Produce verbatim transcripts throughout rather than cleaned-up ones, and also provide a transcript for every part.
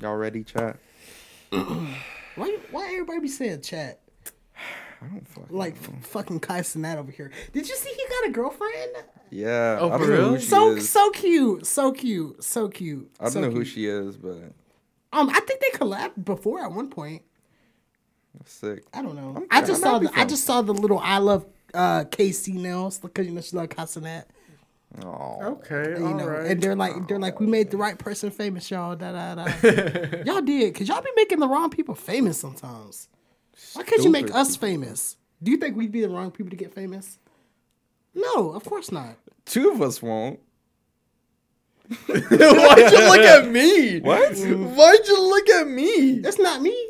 Y'all ready, chat? Why why everybody be saying chat? I don't fucking Like know. f- fucking Kai Cenat over here. Did you see he got a girlfriend? Yeah. Oh, I don't for know real? who she So is. so cute, so cute, so cute. I don't so know cute. who she is, but Um, I think they collabed before at one point. that's sick. I don't know. I'm- I just I'm saw happy the for I him. just saw the little I love uh K C nails because you know she like Kai Cenat. Oh. Okay, You all know, right. and they're like they're like we made the right person famous, y'all. Da da da. Y'all did, cause y'all be making the wrong people famous sometimes. Why can't you make Stupid us people. famous? Do you think we'd be the wrong people to get famous? No, of course not. Two of us won't. Why'd you look at me? What? Why'd you look at me? That's not me.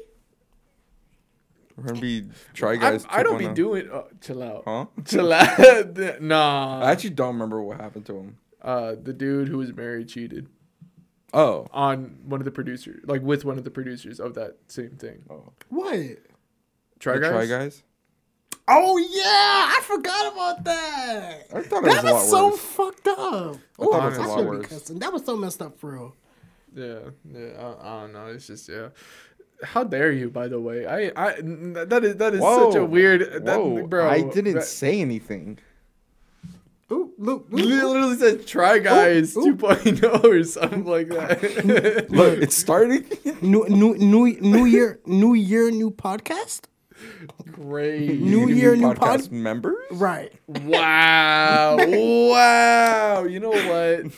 We're gonna be Try I, Guys. I don't be two point oh. doing. Uh, chill out. Huh? Chill out. Nah. I actually don't remember what happened to him. uh, the dude who was married cheated Oh. on one of the producers, like with one of the producers of that same thing. Oh. What? Try The guys. Try Guys? Oh yeah, I forgot about that. I thought it was That a lot was so worse. fucked up. thought Oh, it was a I lot should be worse. cussing. That was so messed up for real. Yeah, yeah. I, I don't know. It's just yeah. How dare you? By the way, I, I that is that is such a weird. That, Whoa. bro, I didn't that- say anything. Ooh, look, You literally said "Try Guys Ooh, ooh. 2.0" or something like that. Look, it's starting. new, new, new, new year, new year, new podcast. Great. New You can year, be new podcast pod- members. Right. Wow. Wow. You know what?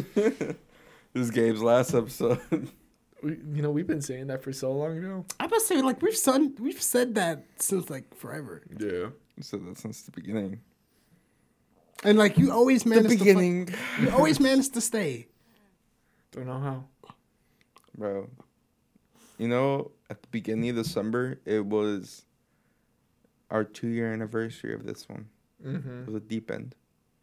This is Gabe's last episode. We, you know we've been saying that for so long now. I must say, like we've said, we've said that since like forever, Yeah. I said that since the beginning. and like you always managed the beginning. To fu- you always managed to stay. Don't know how. Bro. You know, at the beginning of December, it was our two-year anniversary of this one. Mm-hmm. It was a deep end.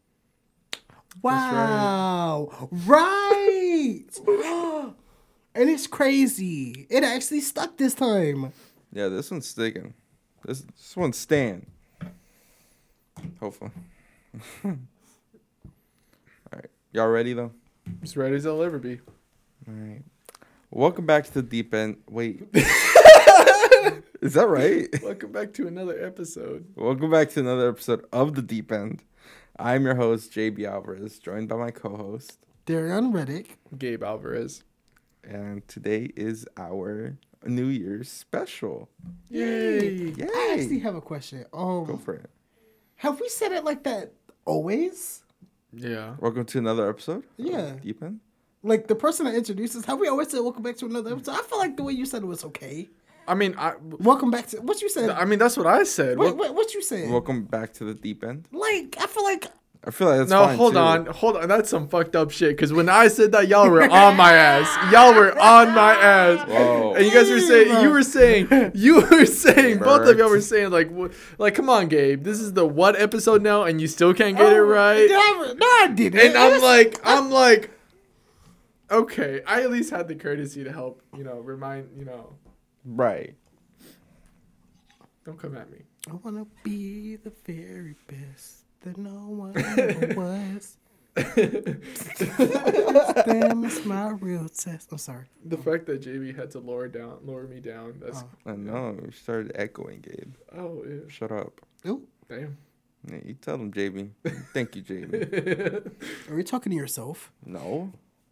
Wow. Right. And it's crazy. It actually stuck this time. Yeah, this one's sticking. This this one's staying. Hopefully. All right. Y'all ready, though? As ready as I'll ever be. All right. Welcome back to the deep end. Wait. Is that right? Welcome back to another episode. Welcome back to another episode of The Deep End. I'm your host, J B Alvarez, joined by my co-host. Darian Reddick. Gabe Alvarez. And today is our New Year's special. Yay. Yay! I actually have a question. Um, Go for it. have we said it like that always? Yeah. Welcome to another episode. of Yeah. Deep End. Like the person that introduces, have we always said welcome back to another episode? I feel like the way you said it was okay. I mean, I. Welcome back to what you said. I mean, that's what I said. Wait, Wel- wait, what you said? Welcome back to the Deep End. Like I feel like I feel like that's no, fine, hold too. on, hold on. That's some fucked up shit. Because when I said that, y'all were on my ass. Y'all were on my ass. Whoa. And you guys were saying, you were saying, you were saying, both of y'all were saying, like, wh- like, come on, Gabe, this is the what episode now, and you still can't get it oh, right. No, I- no, I didn't. And I'm It's- like, I'm like, okay, I at least had the courtesy to help, you know, remind, you know, Right. don't come at me. I wanna be the very best that no one ever was. Damn, it's my real test. I'm sorry. The fact that J B had to lower down, lower me down. That's Oh. I know. You started echoing, Gabe. oh yeah, Shut up. Ooh, damn. Yeah, you tell them, J B. Thank you, J B. are you talking to yourself? No.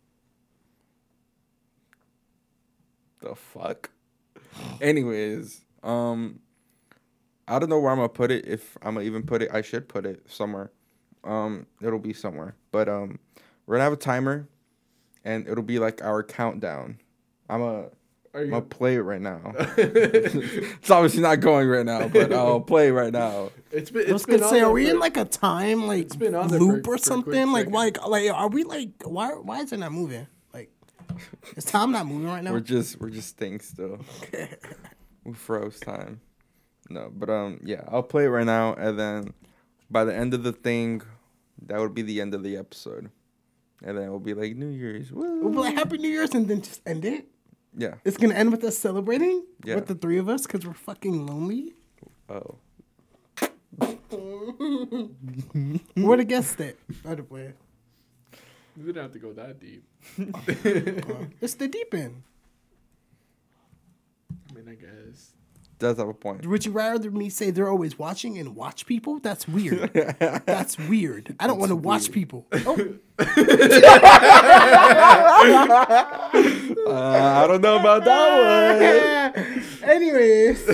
The fuck? Anyways, um, I don't know where I'm gonna put it. If I'm gonna even put it, I should put it somewhere. Um, it'll be somewhere. But um, we're gonna have a timer, and it'll be like our countdown. I'm gonna, Are I'm you? gonna play it right now. It's obviously not going right now, but I'll play it right now. It's been. I was It's been gonna on say, there are we for- in like a time like It's been on there loop for- or for a quick something? Like, second. like, like, are we like, why, why is it not moving? Like, is time not moving right now? We're just we're just staying still. We froze time. No, but um yeah, I'll play it right now, and then by the end of the thing, that would be the end of the episode. And then it will be like New Year's. Woo. We'll be like Happy New Year's and then just end it. Yeah. It's gonna end with us celebrating Yeah. with the three of us because we're fucking lonely. Oh. Where the guests at? By the way, We didn't have to go that deep. it's the deep end. point, I guess. Does have a point. Would you rather me say they're always watching and watch people? That's weird. That's weird. I don't want to watch weird. people. Oh. uh, I don't know about that one. Anyways.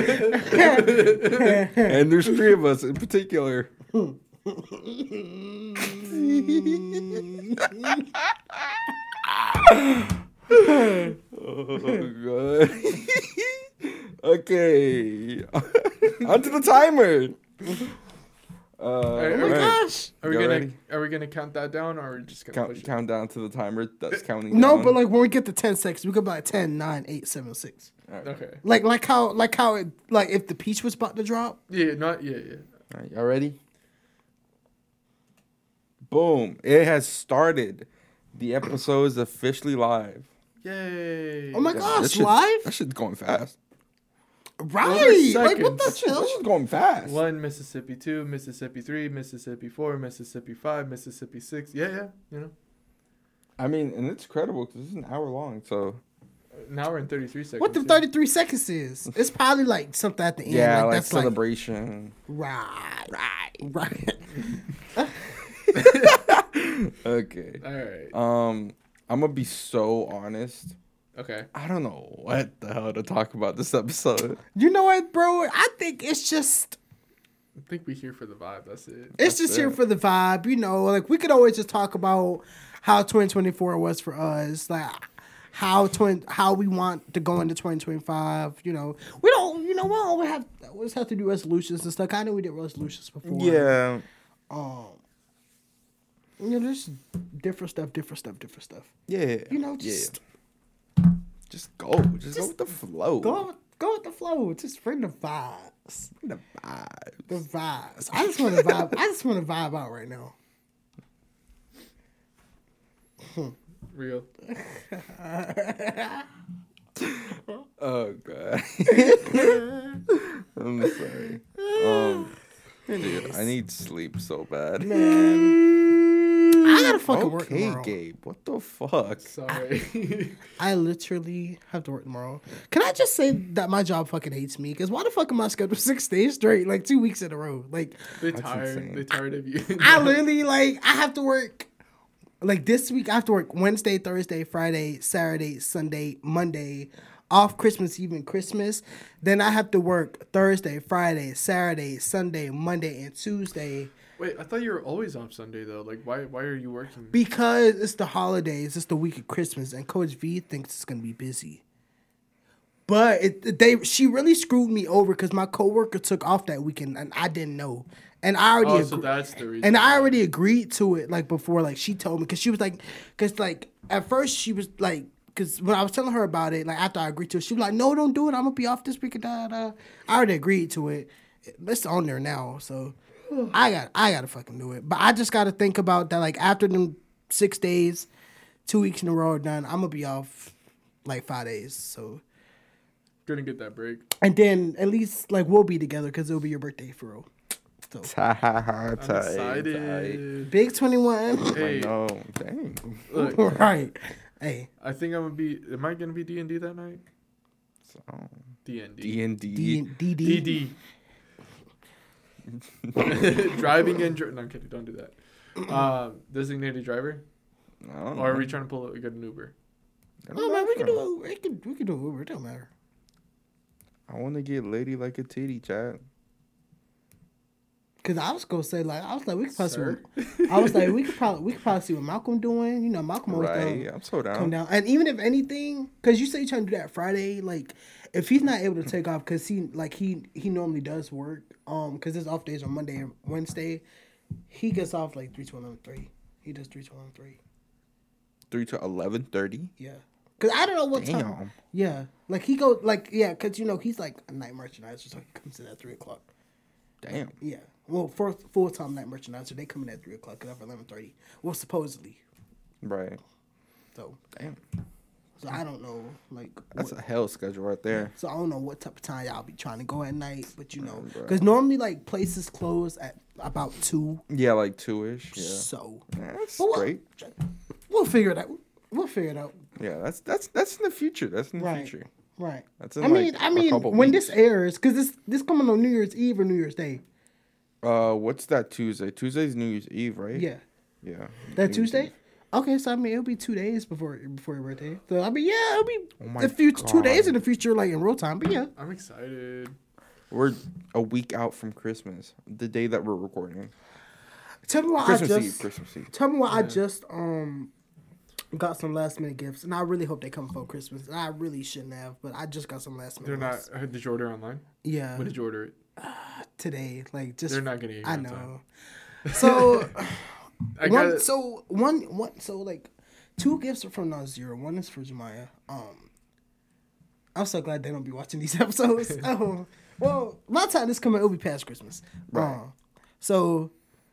And there's three of us in particular. Oh, God. Okay. Onto the timer. Uh, Oh Oh my alright. gosh. Are we Y'all gonna ready? are we gonna count that down or are we just gonna Count, push it? count down to the timer that's counting No, down. but like when we get to ten seconds, we go by ten, nine, eight, seven, six. Alright. Okay. Like like how like how it like if the peach was about to drop. Yeah, not yeah, yeah. Alright, y'all ready? Boom. It has started. The episode is officially live. Yay. Oh my Yeah, gosh, that shit- live? That shit's going fast. Right. Like what the That shit, that hell? shit's going fast. One Mississippi, two Mississippi, three Mississippi, four Mississippi, five Mississippi, six. Yeah, yeah. You know, I mean, and it's credible because it's an hour long. So an hour and thirty-three seconds. What the yeah. thirty-three seconds is? It's probably like something at the end. yeah, like, like that's celebration. like right, right, right. Okay. All right. Um, I'm gonna be so honest. Okay. I don't know what the hell to talk about this episode. You know what, bro? I think it's just I think we here for the vibe. That's it. it's That's just here it. for the vibe. You know, like we could always just talk about how twenty twenty-four was for us, like how twin how we want to go into twenty twenty-five. You know, we don't. You know, we always have always have to do resolutions and stuff. I know we did resolutions before. Yeah. Um. You know, there's different stuff, different stuff, different stuff. Yeah. You know, just yeah. Just go. Just, go Just with the flow. go with- go with the flow. Just bring the vibes. The vibes. The vibes. I just want to vibe. I just want to vibe out right now. Real. Oh god. I'm sorry. Um, dude, I need sleep so bad. Man, I gotta fucking work Okay, tomorrow. Gabe. What the fuck? Sorry. I literally have to work tomorrow. Can I just say that my job fucking hates me? Because why the fuck am I scheduled six days straight, like two weeks in a row? Like, they That's tired. insane. They tired of you. I literally like I have to work. Like this week, I have to work Wednesday, Thursday, Friday, Saturday, Sunday, Monday, off Christmas Eve and Christmas. Then I have to work Thursday, Friday, Saturday, Sunday, Monday, and Tuesday. Wait, I thought you were always on Sunday though. Like, why? Why are you working? Because it's the holidays, it's the week of Christmas, and Coach V thinks it's gonna be busy. But it, they she really screwed me over because my coworker took off that weekend and I didn't know, and I already Oh, so agree- that's the reason. and I already agreed to it like before, like she told me because she was like, because like at first she was like, because when I was telling her about it, like after I agreed to it, she was like, no, don't do it, I'm gonna be off this week. Da, da. I already agreed to it. It's on there now, so I got I gotta fucking do it. But I just gotta think about that. Like after them six days, two weeks in a row are done, I'm gonna be off like five days. So Gonna get that break. and then at least like we'll be together because it'll be your birthday for real. So Tight, I'm tight, tight. excited. big twenty-one. I Hey, know. Dang. look, Right. Hey. I think I'm gonna be. Am I gonna be D and D that night? So, D and D. D and D D. D D D. D. Driving and dri- no, I'm kidding. Don't do that. Um, designated driver, or are we trying to pull a, get an Uber? Oh man, we can do Uber. We can we can do Uber. It don't matter. I want to get lady like a titty, chat. Cause I was gonna say like I was like we could probably see Sir? what, I was like we could probably we could probably see what Malcolm doing. You know Malcolm always Right. down, I'm so down. come down. And even if anything, cause you say you're trying to do that Friday, like if he's not able to take off, cause he like he he normally does work. Um, cause his off days are Monday and Wednesday. He gets off like three to eleven three. He does three to eleven three. Three to eleven thirty. Yeah. Cause I don't know what time. Damn. Yeah, like he go like yeah, cause you know he's like a night merchandiser, so he comes in at three o'clock. Damn. Yeah, well, for full time night merchandiser, they come in at three o'clock, cause after eleven thirty. Well, supposedly. Right. So, Damn. so I don't know, like, That's what, a hell schedule right there. so I don't know what type of time y'all be trying to go at night, but you know, Right, bro. cause normally like places close at about two. Yeah, like two ish. Yeah. So Yeah, that's But we'll- great. we'll figure it out. We'll figure it out. Yeah, that's that's that's in the future. That's in the Right. future. Right. That's in I mean, like I a mean, couple when weeks. this airs, because this this coming on New Year's Eve or New Year's Day. Uh, what's that Tuesday? Tuesday's New Year's Eve, right? Yeah. Yeah. That New Year's Tuesday? Eve. Okay, so I mean it'll be two days before before your birthday. So I mean, yeah, it'll be Oh my the future two God. days in the future, like in real time. But yeah, I'm excited. We're a week out from Christmas, the day that we're recording. tell me why Christmas I Eve. just Christmas Eve. tell me why I Yeah. just um got some last minute gifts, and I really hope they come before Christmas. And I really shouldn't have, but I just got some last minute. They're not. gifts. uh, Did you order online? Yeah, When did you order it? today, like just They're not gonna get here I on know. time. So I one, got. so one, one, so like two gifts are from Nazir. One is for Jemiah. Um, I'm so glad they don't be watching these episodes. um, well, by the time this coming, it'll be past Christmas. Right. Uh, so,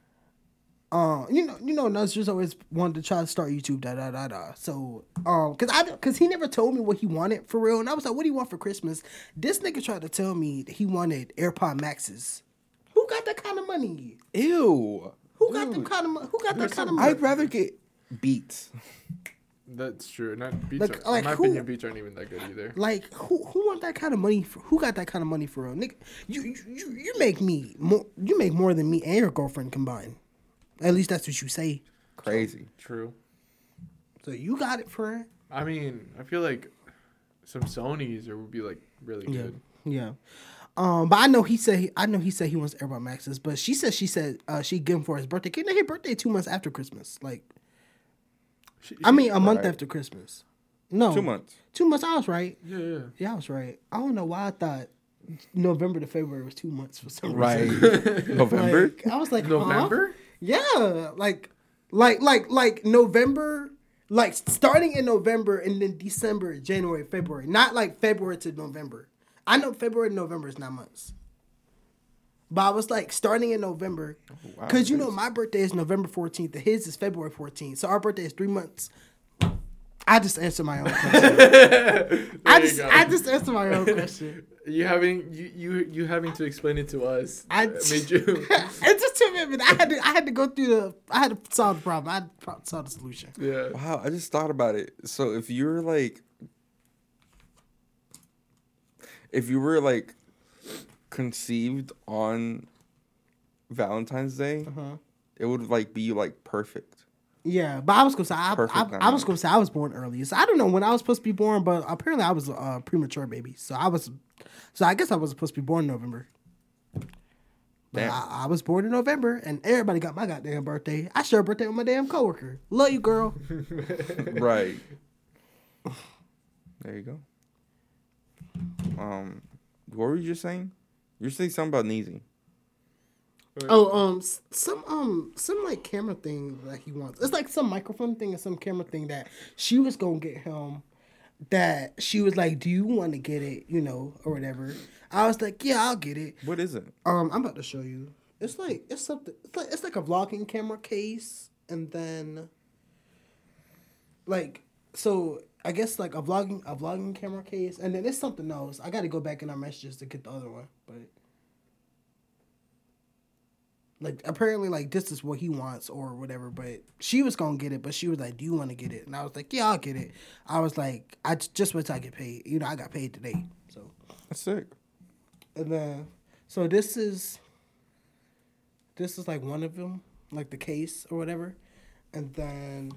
uh, you know, you know, Nazir's always wanted to try to start YouTube. Da da da da. So, um, cause I, cause he never told me what he wanted for real, and I was like, "What do you want for Christmas?" This nigga tried to tell me that he wanted AirPod Maxes. Who got that kind of money? Ew. Who got Dude. the kind of mo- who got that There's kind of some- money? I'd rather get Beats. That's true. Not beats. Like- are, like in my who- opinion, beats aren't even that good either. Like who who want that kind of money for who got that kind of money for real? Nigga, you you, you you make me more you make more than me and your girlfriend combined. At least that's what you say. Crazy. True. So you got it for her. I mean, I feel like some Sonys or would be like really Yeah. good. Yeah. Um, but I know he said he, I know he said he wants AirPod Maxes, but she said she said uh she give him for his birthday. Can his birthday two months after Christmas? Like She- I mean a month Right. after Christmas. No. Two months. Two months I was right. Yeah, yeah. Yeah, I was right. I don't know why I thought November to February was two months for some Right. reason. November? Like, I was like, huh? November? Yeah, like, like, like, like November, like starting in November and then December, January, February. Not like February to November. I know February to November is nine months. But I was like starting in November, wow, because you it know is. my birthday is November fourteenth, and his is February fourteenth. So our birthday is three months. I just answered my own question. I you just, go. I just answered my own question. You having you, you you having to explain it to us. I uh, made you. It just took me a minute. I had to, I had to go through the, I had to solve the problem. I had to pro- solve the solution. Yeah. Wow, I just thought about it. So if you're like, if you were like conceived on Valentine's Day, Uh-huh. it would like be like perfect. Yeah, but I was gonna say I, Perfect I, I was timing. gonna say I was born early. So I don't know when I was supposed to be born, but apparently I was a uh, premature baby. So I was, so I guess I was supposed to be born in November. But Damn. I, I was born in November, and everybody got my goddamn birthday. I share a birthday with my damn coworker. Love you, girl. Right. There you go. Um, what were you just saying? You're saying something about Neezy. Oh, um, s- some um, some like camera thing that he wants. It's like some microphone thing and some camera thing that she was gonna get him. That she was like, "Do you want to get it?" You know, or whatever. I was like, "Yeah, I'll get it." What is it? Um, I'm about to show you. It's like it's something. It's like it's like a vlogging camera case, and then like so. I guess like a vlogging a vlogging camera case, and then it's something else. I got to go back in our messages to get the other one, but. Like apparently, like this is what he wants or whatever. But she was gonna get it, but she was like, "Do you want to get it?" And I was like, "Yeah, I'll get it." I was like, "I j- just wait till I get paid." You know, I got paid today, so. That's sick. And then, so this is. This is like one of them, like the case or whatever, and then.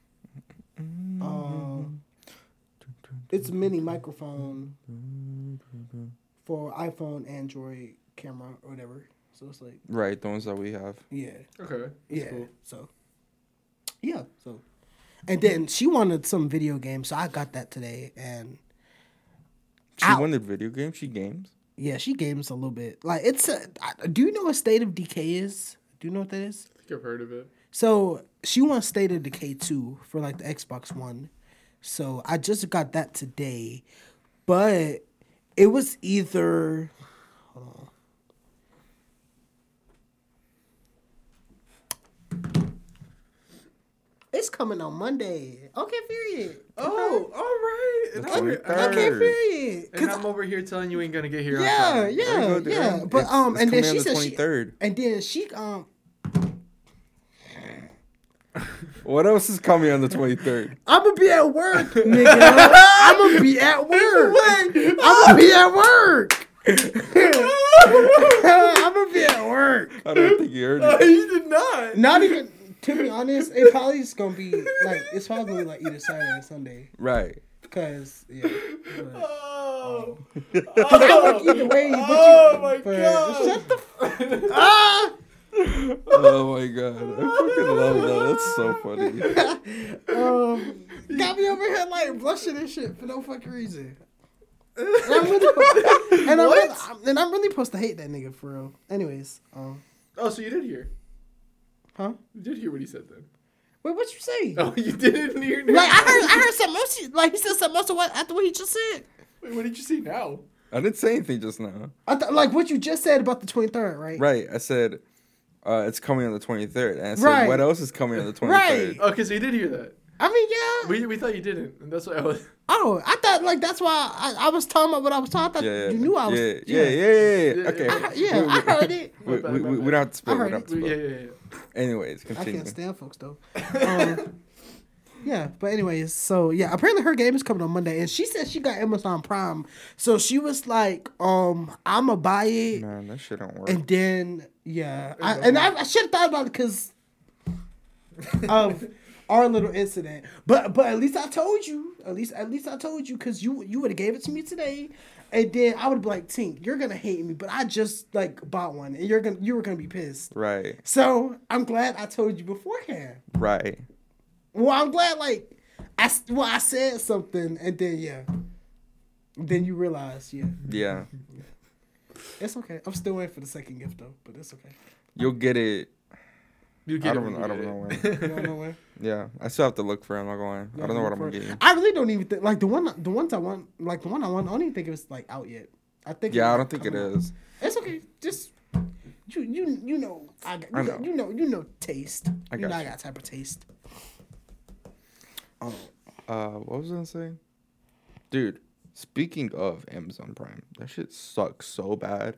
Um. It's a mini microphone. For iPhone, Android camera or whatever. So it's like, Right, the ones that we have. yeah. Okay. That's Yeah. cool. So. Yeah. So. And then she wanted some video games, so I got that today. And She Ow. wanted video games. She games. yeah, she games a little bit. Like it's a. I- Do you know what State of Decay is? Do you know what that is? I think I've heard of it. So she wants State of Decay two for like the Xbox One. So I just got that today, but it was either. Hold on. It's coming on Monday. Okay, period. Oh, all right. And The I'm, twenty-third. Okay, period. and 'Cause I'm over here telling you ain't gonna get here. on yeah, time. There you yeah, go, dude. yeah. But It's- um, it's and then coming she on the said she, twenty-third. and then she um. What else is coming on the twenty-third? I'm gonna be at work, nigga. I'm gonna be at work. Wait, gonna be at work. I'm gonna be at work. I don't think you heard No, it. you did not. Not even. To be honest, it probably is gonna be like it's probably gonna be like either Saturday or Sunday. Right. Because yeah. But, Oh. Cause I work either way. But Oh you, my but God. Shut the. F- ah. Oh my god. I fucking love that. That's so funny. Um, got me over here like blushing and shit for no fucking reason. And I'm really, and I'm, really, I'm- and I'm really supposed to hate that nigga for real. Anyways, um, Oh, so you did hear? huh? You did hear what he said then? Wait, what you say? Oh, you didn't hear? Like I heard, I heard something else. he- Like he said something else to what after what he just said. Wait, what did you see now? I didn't say anything just now. I thought like what you just said about the twenty-third, right? Right. I said uh, it's coming on the twenty-third. And I said, Right. what else is coming on the twenty-third? Right. Okay, so you did hear that. I mean, yeah. We, we thought you didn't, and that's why I was. Oh, I thought like that's why I, I was talking about what I was talking. I thought Yeah, yeah. you knew I was. Yeah, yeah, yeah, yeah. yeah. Yeah, Okay. yeah. I, yeah, I heard it. We, My bad, we, my we, bad. we don't have to I spill. We heard don't have to Yeah, spill. yeah, yeah. Anyways, I continue. can't stand folks though. Um, yeah, but anyways, so yeah, apparently her game is coming on Monday, and she said she got Amazon Prime, so she was like, um, "I'ma buy it," Man, that shit don't work. and then yeah, I, and I, I should have thought about it because of our little incident, but but at least I told you, at least at least I told you because you you would have gave it to me today. And then I would be like, Tink, you're gonna hate me, but I just like bought one, and you're gonna you were gonna be pissed. Right. So I'm glad I told you beforehand. Right. Well, I'm glad, like, I, s- well, I said something, and then, yeah. Then you realize, yeah. Yeah. It's okay. I'm still waiting for the second gift, though, but it's okay. You'll get it. You I get it don't. when you I don't get know it. when. You don't know when? Yeah. I still have to look for it. I'm not going. I don't know what I'm gonna get. you. I really don't even think, like, the one, the ones I want, like, the one I want, I don't even think it was, like, out yet. I think Yeah, it I was don't think it coming out. is. It's okay. Just, you, you, you know, I, got, you I know. know. you know, you know, taste. I you got know, I you. got type of taste. Oh. Uh, what was I gonna say? Dude, speaking of Amazon Prime, that shit sucks so bad.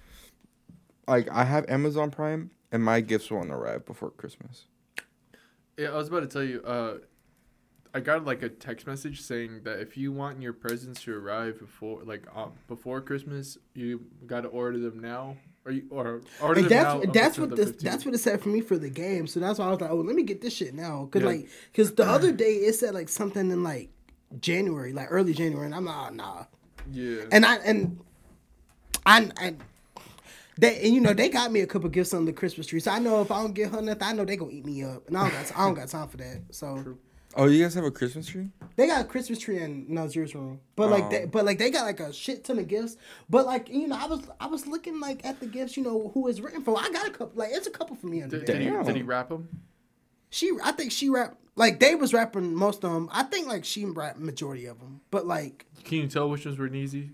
Like, I have Amazon Prime, and my gifts won't arrive before Christmas. Yeah, I was about to tell you. Uh, I got like a text message saying that if you want your presents to arrive before, like, uh, before Christmas, you got to order them now, or you or order And them that's now. up that's until what the this fifteenth. that's what it said for me for the game. So that's why I was like, oh, let me get this shit now, cause Yeah. like, cause the other day it said like something in like January, like early January, and I'm like, oh, nah. Yeah. And I and I and they and you know they got me a couple gifts on the Christmas tree, so I know if I don't get her nothing, I know they gonna eat me up, and I don't got I don't got time for that. So. True. Oh, you guys have a Christmas tree? They got a Christmas tree in Nazir's room, but like, they, Oh. but like they got like a shit ton of gifts. But like, you know, I was I was looking like at the gifts, you know, who is written for. I got a couple, like it's a couple for me under Did, there. did, he, Damn. did he wrap them? She, I think she rapped like they was rapping most of them. I think like she rapped majority of them, but like Can you tell which ones were easy?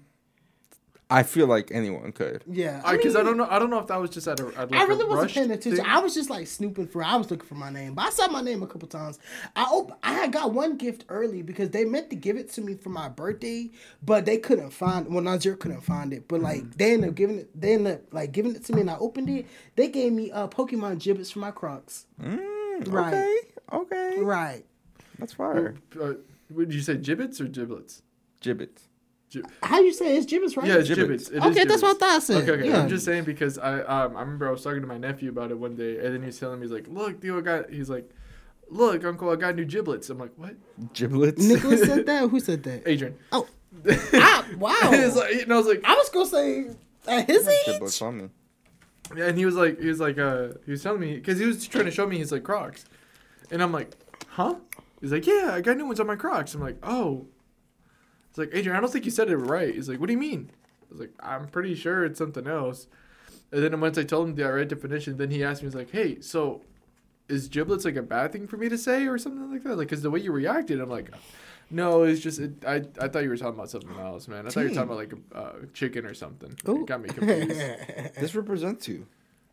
I feel like anyone could. yeah, Because I, mean, don't know. I don't know if that was just at a. At like I really a wasn't rushed paying attention. thing. I was just like snooping for. I was looking for my name, but I saw my name a couple times. I op- I had got one gift early because they meant to give it to me for my birthday, but they couldn't find. Well, Nazir couldn't find it, but like they ended up giving it. They ended up like giving it to me, and I opened it. They gave me uh Pokemon gibbets for my Crocs. Mm, Right. Okay. Okay. Right. That's fire. Uh, what did you say, gibbets or giblets? Gibbets. Gib- How you say it's gibbets, right? Yeah, it's Gibbets. gibbets. It is Okay, that's what I gibbets. thought I said. Okay, okay. Yeah. I'm just saying because I um I remember I was talking to my nephew about it one day, and then he was telling me, he's like, "Look, dude, I got." He's like, "Look, Uncle, I got new giblets." I'm like, "What?" Giblets. Nicholas said that. Who said that? Adrian. Oh, ah, wow. He was like, and I was like, I was gonna say at his Giblets age. on me. yeah, and he was like, he was like, uh, he was telling me because he was trying to show me his like Crocs, and I'm like, "Huh?" He's like, "Yeah, I got new ones on my Crocs." I'm like, "Oh." It's like, Adrian, I don't think you said it right. He's like, "What do you mean?" I was like, "I'm pretty sure it's something else." And then once I told him the right definition, then he asked me, he's like, "Hey, so is giblets like a bad thing for me to say or something like that?" Like, because the way you reacted, I'm like, "No, it's just, it, I I thought you were talking about something else, man. I thought you were talking about like a uh, chicken or something." Ooh. It got me confused. This represents you.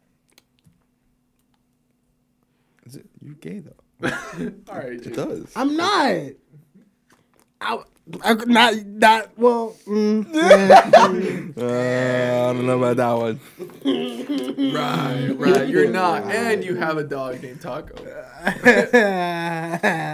Is it you gay though? All right, It Jake. does. I'm not. I, I not not well. Mm, yeah, mm. Uh, I don't know about that one. Right, right. You're not, and you have a dog named Taco.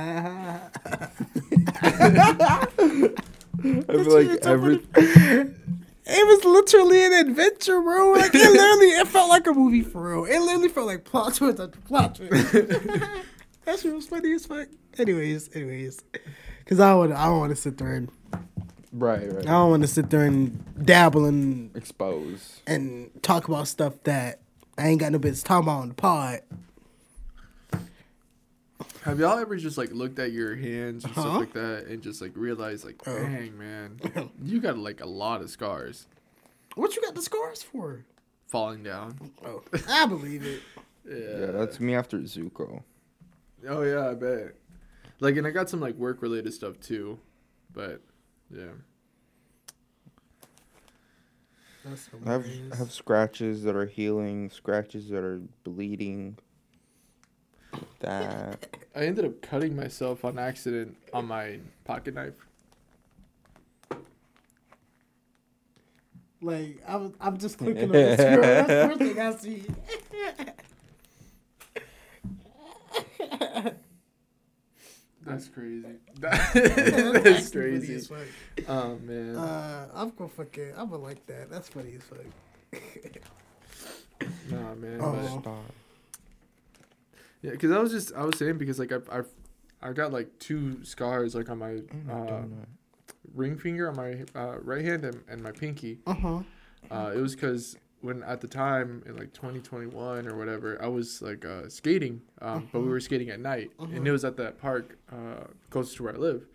I feel like every It was literally an adventure, bro. Like it literally, it felt like a movie for real. It literally felt like plot twist after plot twist. That shit was funny as fuck. Anyways, anyways, because I would, I don't want to sit there and Right, right. I don't want to sit there and dabble and Expose. and talk about stuff that I ain't got no business talking about on the pod. Have y'all ever just like looked at your hands and Huh? stuff like that and just like realized like, Oh. dang man, you got like a lot of scars What you got the scars for? falling down. Oh, I believe it. Yeah, that's me after Zuko. Oh yeah, I bet. Like, and I got some like work related stuff too, but yeah. That's I have, hilarious. I have scratches that are healing, scratches that are bleeding. That. I ended up cutting myself on accident on my pocket knife. Like I was, I'm just clicking on the screen. That's the first thing I see. That's crazy. That's That's actually funny crazy. as fuck. Oh man. Uh, I'm gonna fucking, I'm gonna like that. That's funny as fuck. Nah, man. Oh. But, Stop. yeah, because I was just I was saying because like I've, I've I got like two scars like on my uh, ring finger on my uh, right hand and, and my pinky. Uh huh. Uh, it was because when at the time in like twenty twenty-one or whatever, I was like uh, skating, um, but we were skating at night, and it was at that park uh, close to where I live.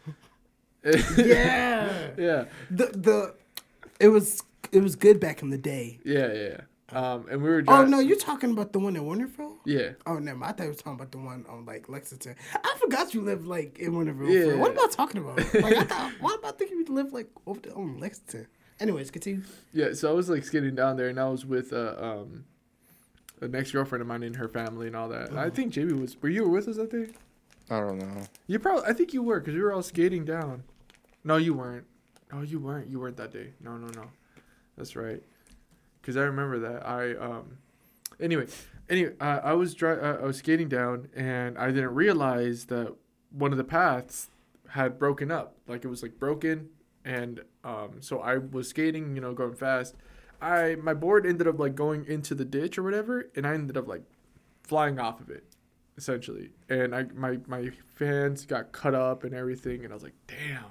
Yeah. yeah, The the, it was it was good back in the day. yeah, yeah. Um, and we were. Oh dri- no, you're talking about the one in Winterville? Yeah. Oh never mind. I thought you were talking about the one on like Lexington. I forgot you lived like in Winterville. Yeah. Yeah. What about talking about? Like I thought. What about thinking you lived like over there on Lexington? Anyways, continue. Yeah, so I was like skating down there, and I was with uh, um, an ex girlfriend of mine and her family and all that. And I think J B was. Were you with us that day? I don't know. You probably. I think you were because we were all skating down. No, you weren't. No, you weren't. You weren't that day. No, no, no. That's right. Because I remember that. I um. Anyway, anyway, uh, I was dri- uh, I was skating down, and I didn't realize that one of the paths had broken up. Like it was like broken. And um, so I was skating, you know, going fast. I my board ended up like going into the ditch or whatever, and I ended up like flying off of it, essentially. And I my my fans got cut up and everything, and I was like,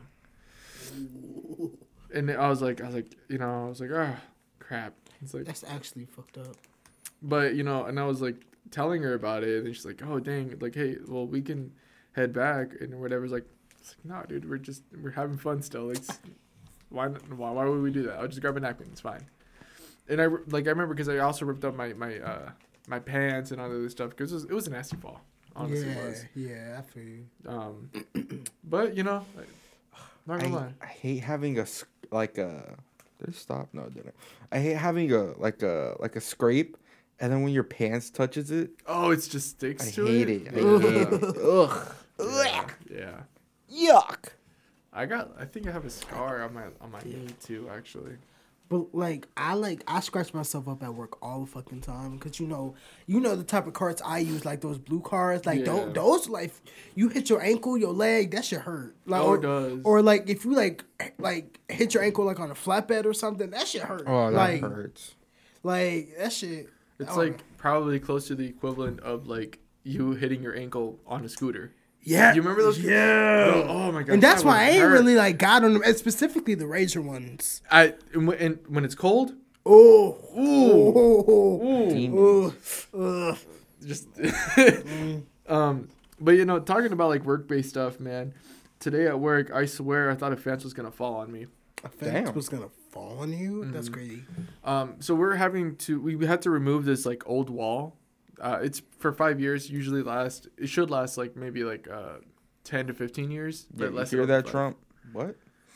damn. And I was like, I was like, you know, I was like, oh, crap. It's like, That's actually fucked up. but you know, and I was like telling her about it, and she's like, oh dang, like hey, well we can head back and whatever. It's like. It's like, no, dude, we're just we're having fun still. Like, why why why would we do that? I'll just grab a napkin. It's fine. And I like I remember because I also ripped up my my uh my pants and all that other stuff because it was, it was a nasty fall. Honestly, yeah, it was. yeah, I feel you. Um, but you know, like, not gonna I, lie. I hate having a s- like a. Did it stop? No, it didn't. I hate having a like a like a scrape, and then when your pants touches it, Oh, it just sticks I to hate it. it. I hate it. Ugh. Yeah, yeah. Yuck. I got. I think I have a scar on my on my knee too. Actually. But like I like I scratch myself up at work all the fucking time because you know you know the type of cards I use, like those blue cards, like Yeah. those, those like you hit your ankle, your leg, that shit hurt. Like, Oh, or, it does. Or like if you like like hit your ankle like on a flatbed or something, that shit hurt. Oh, that like, hurts. Like that shit. It's oh, like probably close to the equivalent of like you hitting your ankle on a scooter. yeah, You remember those? Yeah. Bro, oh my god. And that's that why I would ain't hurt. really like got on them, and specifically the razor ones. I and when, and when it's cold, Oh, Ooh. oh, Demons. oh, ugh. just um. But you know, talking about like work based stuff, man. Today at work, I swear I thought a fence was gonna fall on me. A fence Damn. was gonna fall on you. Mm-hmm. That's crazy. Um. So we're having to we, we had to remove this like old wall. Uh, it's for five years. Usually last. It should last like maybe like uh, ten to fifteen years. Yeah, But you less hear than that, five. Trump? What?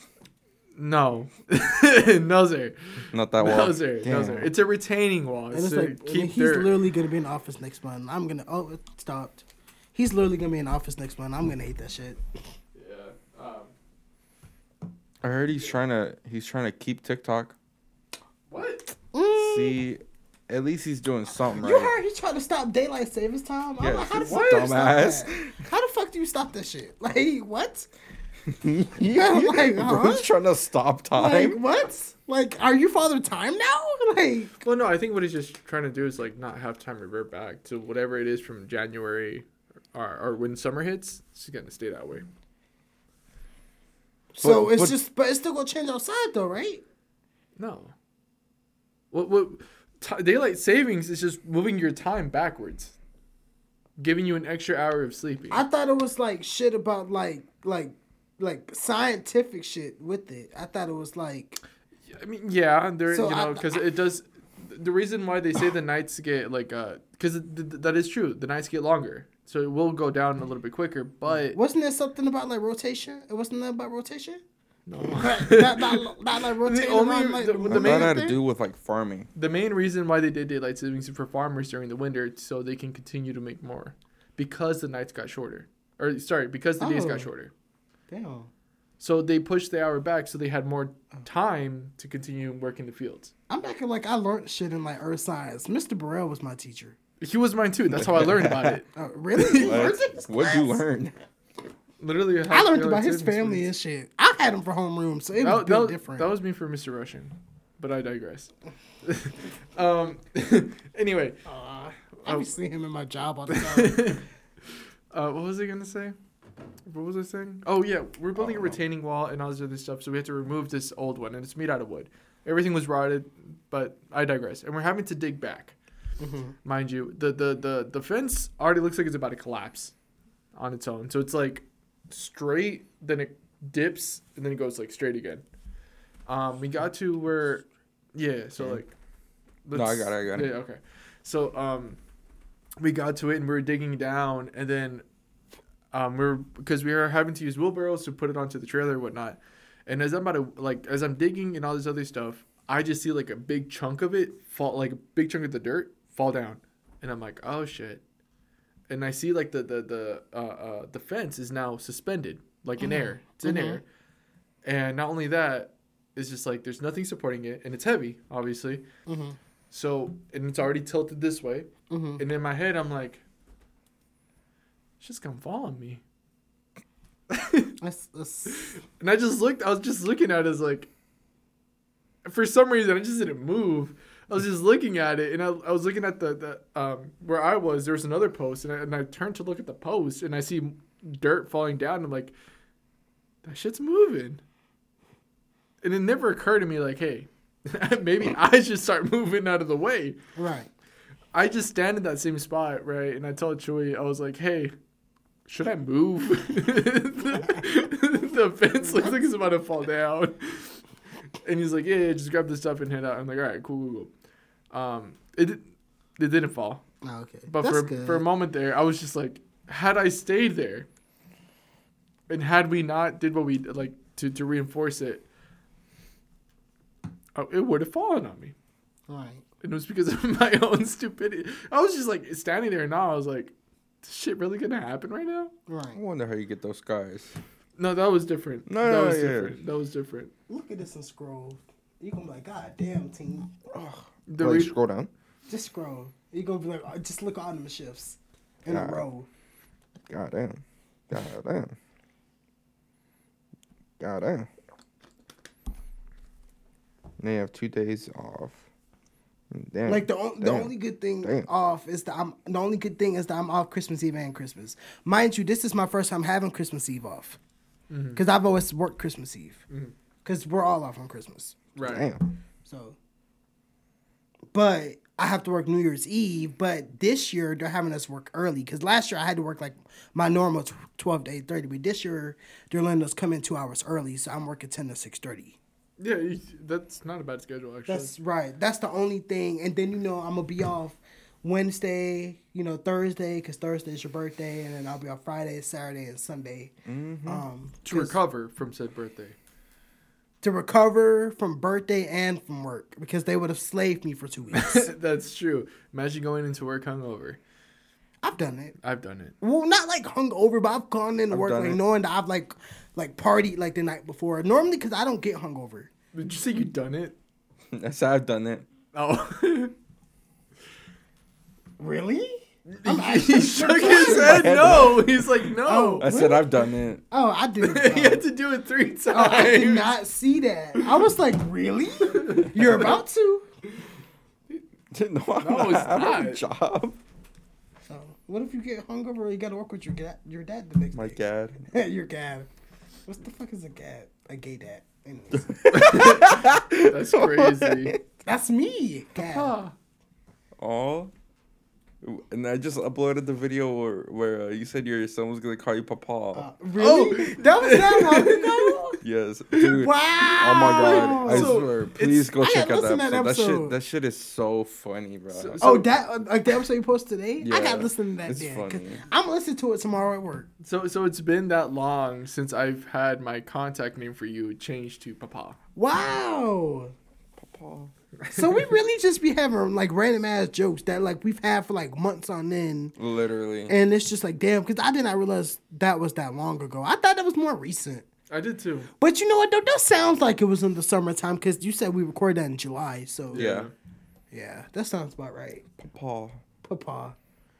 No, no sir, Not that no well. sir, no Damn. sir. It's a retaining wall. And It's it's to like and keep he's dirt. literally gonna be in office next month. I'm gonna oh it stopped. He's literally gonna be in office next month. I'm gonna hate that shit. Yeah. Um, I heard he's trying to he's trying to keep TikTok. what? See, at least he's doing something You right. heard he tried to stop daylight savings time. I'm Yeah, like, how the what? fuck do you stop Dumbass. that? How the fuck do you stop that shit? Like what? Like, huh? Bro's trying to stop time. Like what? Like, are you father time now? Like, Well, no, I think what he's just trying to do is like not have time revert back to whatever it is from January, or, or when summer hits. It's gonna stay that way. so But- it's but- just, but it's still gonna change outside though, right? No. What what t- daylight savings is just moving your time backwards, giving you an extra hour of sleeping. I thought it was like shit about like like like scientific shit with it. I thought it was like I mean, yeah, there So you know I- because it does. The reason why they say the nights get like uh because th- th- that is true. The nights get longer, so it will go down a little bit quicker. But wasn't there something about like rotation? It wasn't that about rotation? no. not, not, not like rotating only- around like the- the, the I the thought main it had to thing? do with like farming. The main reason why they did daylight savings is for farmers during the winter, so they can continue to make more, because the nights got shorter, or sorry, because the days Oh. got shorter. Damn. So they pushed the hour back, so they had more time to continue working the fields. I'm acting like I learned shit in like earth science. Mister Burrell was my teacher. He was mine too. That's how I learned about it. Uh, really? You learned What? it in his What'd you class? learn? Literally, I how learned daylight about his savings family works. and shit. I had him for homeroom, so it was That, built that, was- different. that was me for Mister Russian, but I digress. um. Anyway, uh, I be seeing him in my job all the time. uh, what was I gonna say? What was I saying? Oh yeah, we're building a don't know. retaining wall and all this other stuff, so we had to remove this old one, and it's made out of wood. Everything was rotted, but I digress. And we're having to dig back, Mhm. mind you. The the the the fence already looks like it's about to collapse on its own. So it's like straight, then it dips, and then it goes like straight again. Um, we got to where, yeah. So Okay. like, No, I got it, I got it. Yeah, okay. So um, we got to it and we were digging down, and then um, we we're because we were having to use wheelbarrows to put it onto the trailer and whatnot. And as I'm about to like, as I'm digging and all this other stuff, I just see like a big chunk of it fall, like a big chunk of the dirt fall down, and I'm like, oh shit. And I see like the the the uh, uh the fence is now suspended like in air. It's in Mhm. air, and not only that, it's just like there's nothing supporting it, and it's heavy, obviously. Mhm. So and it's already tilted this way, Mhm. and in my head I'm like, it's just gonna fall on me. That's, that's, And I just looked. I was just looking at it as like. For some reason, I just didn't move. I was just looking at it, and I, I was looking at the, the um where I was. There was another post, and I, and I turned to look at the post, and I see dirt falling down. And I'm like, that shit's moving. And it never occurred to me like, hey, maybe I should start moving out of the way. right. I just stand in that same spot, right? And I told Chewy, I was like, hey, should I move? the, the fence looks like it's about to fall down. And he's like, yeah, yeah, just grab this stuff and head out. I'm like, all right, cool, cool, cool. Um, it, it didn't fall. Oh, okay. But That's for, good. for a moment there, I was just like, had I stayed there and had we not did what we did, like, to, to reinforce it, oh, it would have fallen on me. Right. And it was because of my own stupidity. I was just like standing there now. I was like, this shit really gonna happen right now? I Right. wonder how you get those guys. No, that was different. No, that no, was yeah. different. That was different. Look at this and scroll. You gonna be like, God damn, team. The Like, re- scroll down. Just scroll. You gonna be like, oh, just look at all them shifts in God. a row. God damn. God damn. God damn. They have two days off. Damn. Like the o- the Damn. only good thing Damn. off is that I'm the only good thing is that I'm off Christmas Eve and Christmas. Mind you, this is my first time having Christmas Eve off Mhm. because I've always worked Christmas Eve Mhm. because we're all off on Christmas. Right. Damn. So, but I have to work New Year's Eve. But this year they're having us work early because last year I had to work like my normal tw- twelve to eight thirty. But this year they're letting us come in two hours early, so I'm working ten to six thirty. Yeah, you, that's not a bad schedule actually. That's right. That's the only thing. And then, you know, I'm going to be off Wednesday, you know, Thursday, because Thursday is your birthday. And then I'll be off Friday, Saturday, and Sunday. Mm-hmm. Um, to 'cause- recover from said birthday. To recover from birthday and from work. Because they would have slaved me for two weeks. That's true. Imagine going into work hungover. I've done it. I've done it. Well, not like hungover, but I've gone into I've work done like it. knowing that I've like like partied like the night before. Normally, because I don't get hungover. Did you say you done it? That's how I've done it. Oh. Really? I'm He actually shook surprised. his head no. He's like, no. Oh. I said I've done it. Oh, I did. he had to do it three times. Oh, I did not see that. I was like, really? You're about to? No, I'm No, not. it's I have a not. job. So, what if you get hungover or you gotta work with your dad, your dad the next My day? dad. Your dad. What the fuck is a gad? A gay dad. Anyways, That's crazy. that's me. Gad. Papa. Oh. And I just uploaded the video where, where uh, you said your son was gonna call you Papa. Uh, really? That was that long ago? Yes, dude. Wow. Oh my god! I So, swear, please go I check gotta out that listen to episode. that That shit, episode. that shit is so funny, bro. So- Oh, that uh, like the episode you posted today? I Yeah, gotta listen to that. it's Then, 'cause funny. I'm gonna listen to it tomorrow at work. So so it's been that long since I've had my contact name for you changed to Papa. Wow. Papa. So we really just be having like random ass jokes that like we've had for like months on end, Literally. and it's just like damn, because I did not realize that was that long ago. I thought that was more recent. I did too. But you know what though? That sounds like it was in the summertime because you said we recorded that in July. So Yeah. yeah, that sounds about right. Papa. Papa.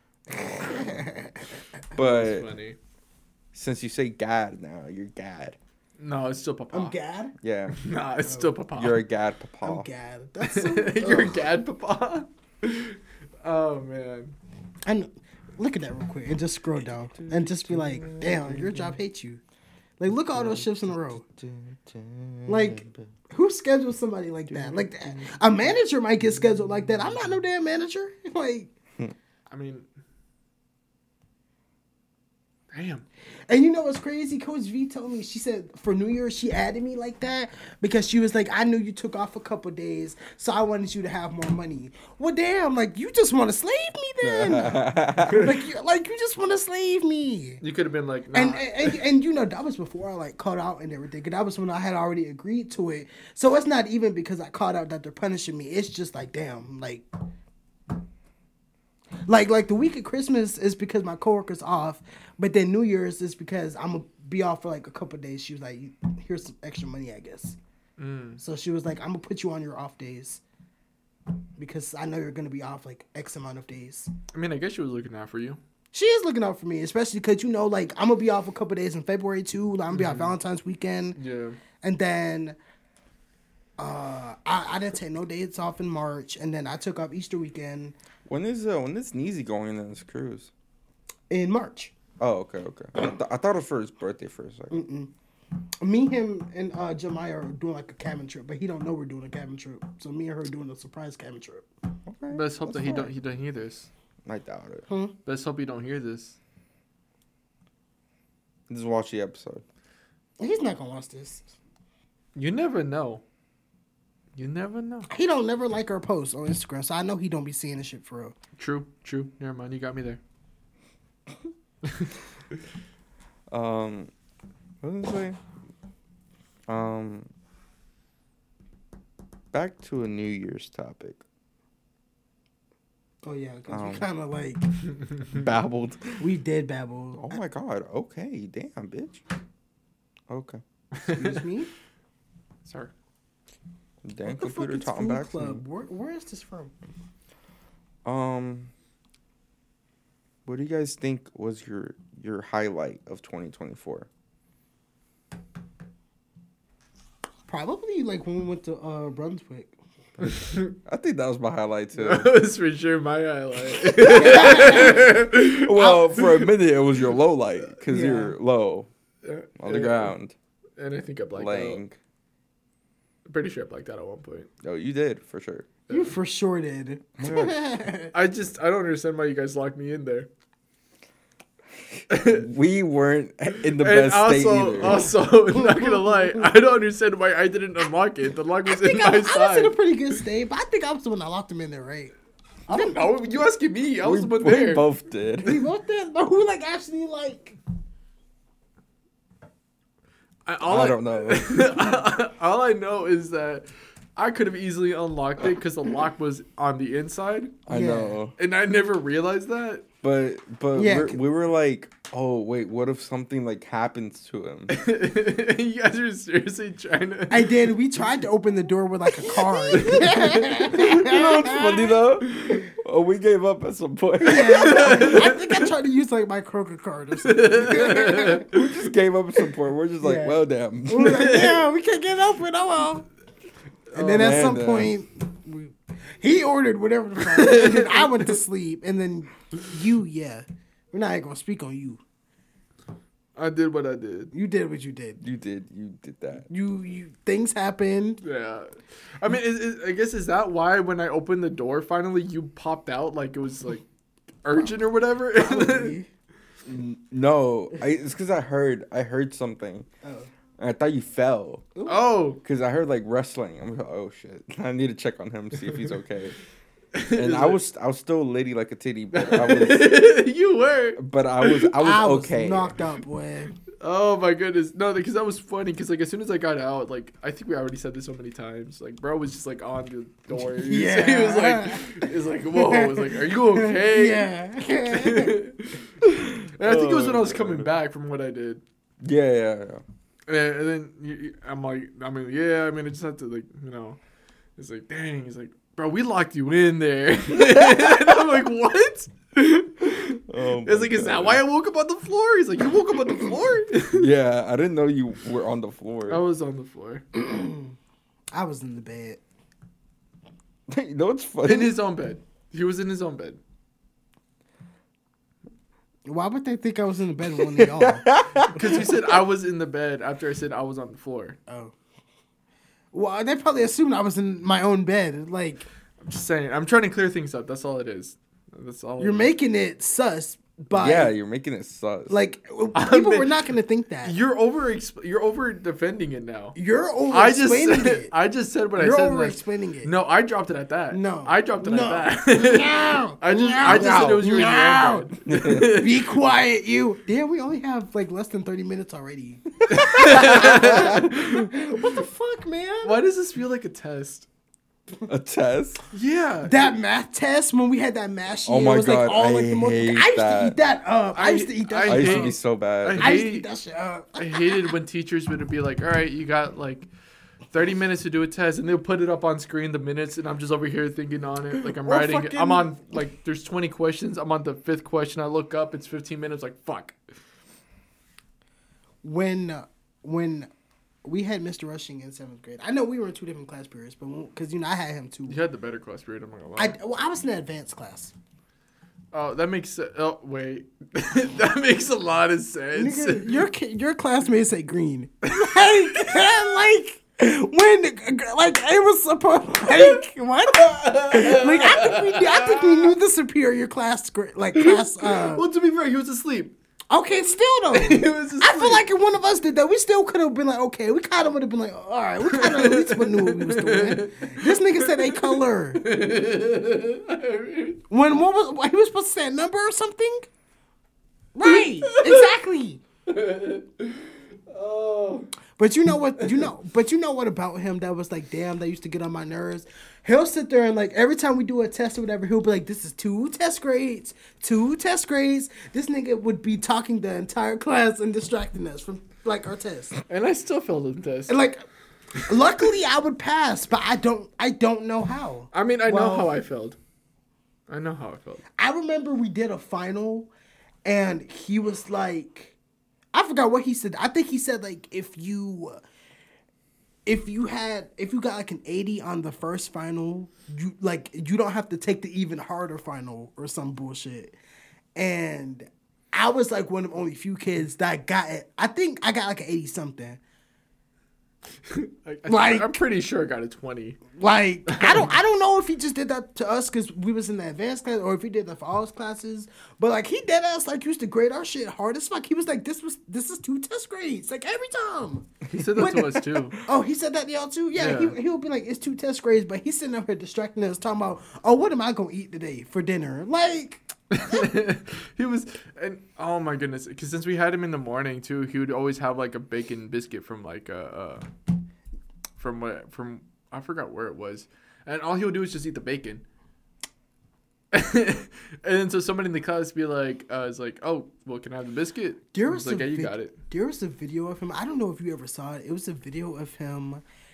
But Funny. since you say Gad now, you're Gad. No, it's still Papa. I'm Gad. Yeah. Nah, it's still Papa. You're a Gad Papa. I'm Gad. That's so, You're a ugh. Gad Papa. Oh man. And look at that real quick and just scroll down and just be like, damn, your job hates you. Like, look at all those shifts in a row. Like, who schedules somebody like that? Like, a manager might get scheduled like that. I'm not no damn manager. Like, I mean, damn. and you know what's crazy? Coach V told me, she said for New Year's, she added me like that because she was like, I knew you took off a couple days, so I wanted you to have more money. Well, damn, like, you just want to slave me then. like, you, like, you just want to slave me. You could have been like, nah. And, and, and and you know that was before I like called out and everything. And that was when I had already agreed to it. So it's not even because I called out that they're punishing me. It's just like damn, like, like like the week of Christmas is because my coworker's off, but then New Year's is because I'm gonna be off for like a couple of days. She was like, "Here's some extra money, I guess." Mm. So she was like, "I'm gonna put you on your off days because I know you're gonna be off like X amount of days." I mean, I guess she was looking out for you. She is looking out for me, especially because, you know, like, I'm going to be off a couple days in February, too. Like, I'm going to be off Valentine's weekend. Yeah. And then uh, I, I didn't take no days off in March. And then I took off Easter weekend When is uh when is Neezy going on this cruise? in March. Oh, okay, okay. I, th- I thought it was for his birthday for a second. Mm-mm. Me, him, and uh, Jemiah are doing, like, a cabin trip. But he don't know we're doing a cabin trip. So me and her are doing a surprise cabin trip. Okay. Let's hope that that's he fine. don't he don't hear this. I doubt it. Hmm? Let's hope he don't hear this. Just watch the episode. He's not going to watch this. You never know. You never know. He don't never like our posts on Instagram. So I know he don't be seeing this shit for real. True, true. Never mind. You got me there. Um, what was I say? Um, back to a New Year's topic. Oh, yeah. Because we Um. kind of, like, Babbled. we did babble. Oh my god. Okay. Damn, bitch. Okay. Excuse me? Sorry. Damn What the fuck computer is talking Food back to me. Club? Where, where is this from? Um, what do you guys think was your your highlight of twenty twenty-four? Probably like when we went to uh, Brunswick. I think that was my highlight too. That was for sure my highlight. Well, for a minute it was your low light because Yeah. you're low on the Yeah. ground, And I think I blacked laying. out. Pretty sure I blacked out at one point. No, you did for sure. You for sure did. I just I don't understand why you guys locked me in there. We weren't in the And best state also, either. also, not gonna lie, I don't understand why I didn't unlock it. The lock I was in think I, my I was in side. a pretty good state, but I think I was the one that locked him in there, right? I don't know. You asking me? I we, was the one we there. both did. We both did, but who like actually like? I, all I don't know. all I know is that I could have easily unlocked it because the lock was on the inside, I Yeah. know, and I never realized that. but but Yeah, we're, c- we were like, oh wait, what if something like happens to him? You guys are seriously trying to. I did. We tried to open the door with like a card. You know what's funny though? Oh, we gave up at some point. Yeah, I think I tried to use like my Kroger card or something. We just gave up at some point. We're just like, Yeah. well, damn. We were like, yeah, we can't get up with oh well. And Oh, then at man, some damn. point, we, he ordered whatever the fuck, and then I went to sleep, and then you, yeah, we're not even gonna speak on you. I did what I did. You did what you did. You did. You did that. You, you things happened. Yeah, I mean, is, is, I guess is that why when I opened the door finally you popped out like it was like urgent or whatever? Probably. N- No, I, it's because I heard. I heard something. Oh. And I thought you fell. Oh, Because I heard like wrestling. I'm like, oh shit. I need to check on him, see if he's okay. And I was I was still litty like a titty, but I was you were. but I was I was I was okay. knocked out, boy. Oh my goodness, no, because that was funny. Because like as soon as I got out, like I think we already said this so many times. Like bro was just like on the door. He was, Yeah. he was like, he was like, whoa. I was like, are you okay? Yeah. And I think it was when I was Oh, coming God. back from what I did. Yeah, yeah, yeah. And, and then you, you- I'm like, I mean, yeah, I mean, I just had to like, you know, it's like, dang, he's like, bro, we locked you in there. And I'm like, what? Oh my It's like, is that God. why I woke up on the floor? He's like, you woke up on the floor? Yeah, I didn't know you were on the floor. I was on the floor. I was in the bed. You know what's funny? In his own bed. He was in his own bed. Why would they think I was in the bed with one of y'all? Because he said I was in the bed after I said I was on the floor. Oh. Well, they probably assumed I was in my own bed. Like, I'm just saying. I'm trying to clear things up. That's all it is. That's all. you're it is. making it sus by, Yeah, you're making it sus. like, I people mean, were not going to think that. You're over. Exp- you're over defending it now. You're over I just explaining said. it. I just said what You're I said. over like- explaining it. No, I dropped it at that. No. I dropped it No. at that. No. I just. No. I just said it was you and No. your Android. Be quiet, you. Damn, we only have like less than thirty minutes already. What the fuck, man? Why does this feel like a test? a test? Yeah. That math test when we had that math sheet, Oh my it was like God, all I like the most. I hate used to that. eat that up. I, I- used to eat that. I I shit used to up. be so bad. I- I used to hate- eat that shit up. I hated when teachers would be like, "All right, you got like thirty minutes to do a test," and they'll put it up on screen the minutes, and I'm just over here thinking on it, like I'm Or writing. fucking- I'm on like there's twenty questions. I'm on the fifth question. I look up, it's fifteen minutes. Like fuck. When uh, when we had Mister Rushing in seventh grade, I know we were in two different class periods, but because you know I had him too. You had the better class period. I'm not gonna lie. I well, I was in the advanced class. oh, that makes se- oh wait, that makes a lot of sense. Nigga, your ki- your classmates say green. like, like when like it was supposed like what? Like I think we I think we knew the superior class gra- like class. Uh, Well, to be fair, he was asleep. okay, still though. He was I feel asleep. like if one of us did that, we still could have been like, okay, we kind of would have been like, all right, we kind of at least knew what we was doing. This nigga said a color. When what was what, he was supposed to say a number or something? Right, exactly. Oh. But you know what? You know, but you know what about him that was like, damn, that used to get on my nerves. He'll sit there and like every time we do a test or whatever, he'll be like, "This is two test grades, two test grades." This nigga would be talking the entire class and distracting us from like our test. And I still failed the test. And like, luckily I would pass, but I don't. I don't know how. I mean, I know Well- how I felt. I know how I felt. I remember we did a final, and he was like, I forgot what he said. I think he said like if you, if you had, if you got like an eighty on the first final, you like you don't have to take the even harder final or some bullshit. And I was like one of only few kids that got it. I think I got like an eighty something. I, I, Like- I'm pretty sure I got a twenty. Like I don't I don't know if he just did that to us because we was in the advanced class or if he did that for all his classes. But like he did us like used to grade our shit hard as fuck. He was like, this was this is two test grades like every time. He said that to us too. Oh, he said that to y'all too? Yeah, Yeah. He, he would be like, it's two test grades, but he's sitting up here distracting us, talking about, oh, what am I gonna eat today for dinner? Like, He was, and oh my goodness, because since we had him in the morning too, he would always have like a bacon biscuit from like uh, uh from what from I forgot where it was, and all he would do is just eat the bacon. And then so somebody in the class be like, uh, is like, oh, well, can I have the biscuit? there I was was like, a yeah, you vid- got it. There was a video of him. I don't know if you ever saw it. It was a video of him.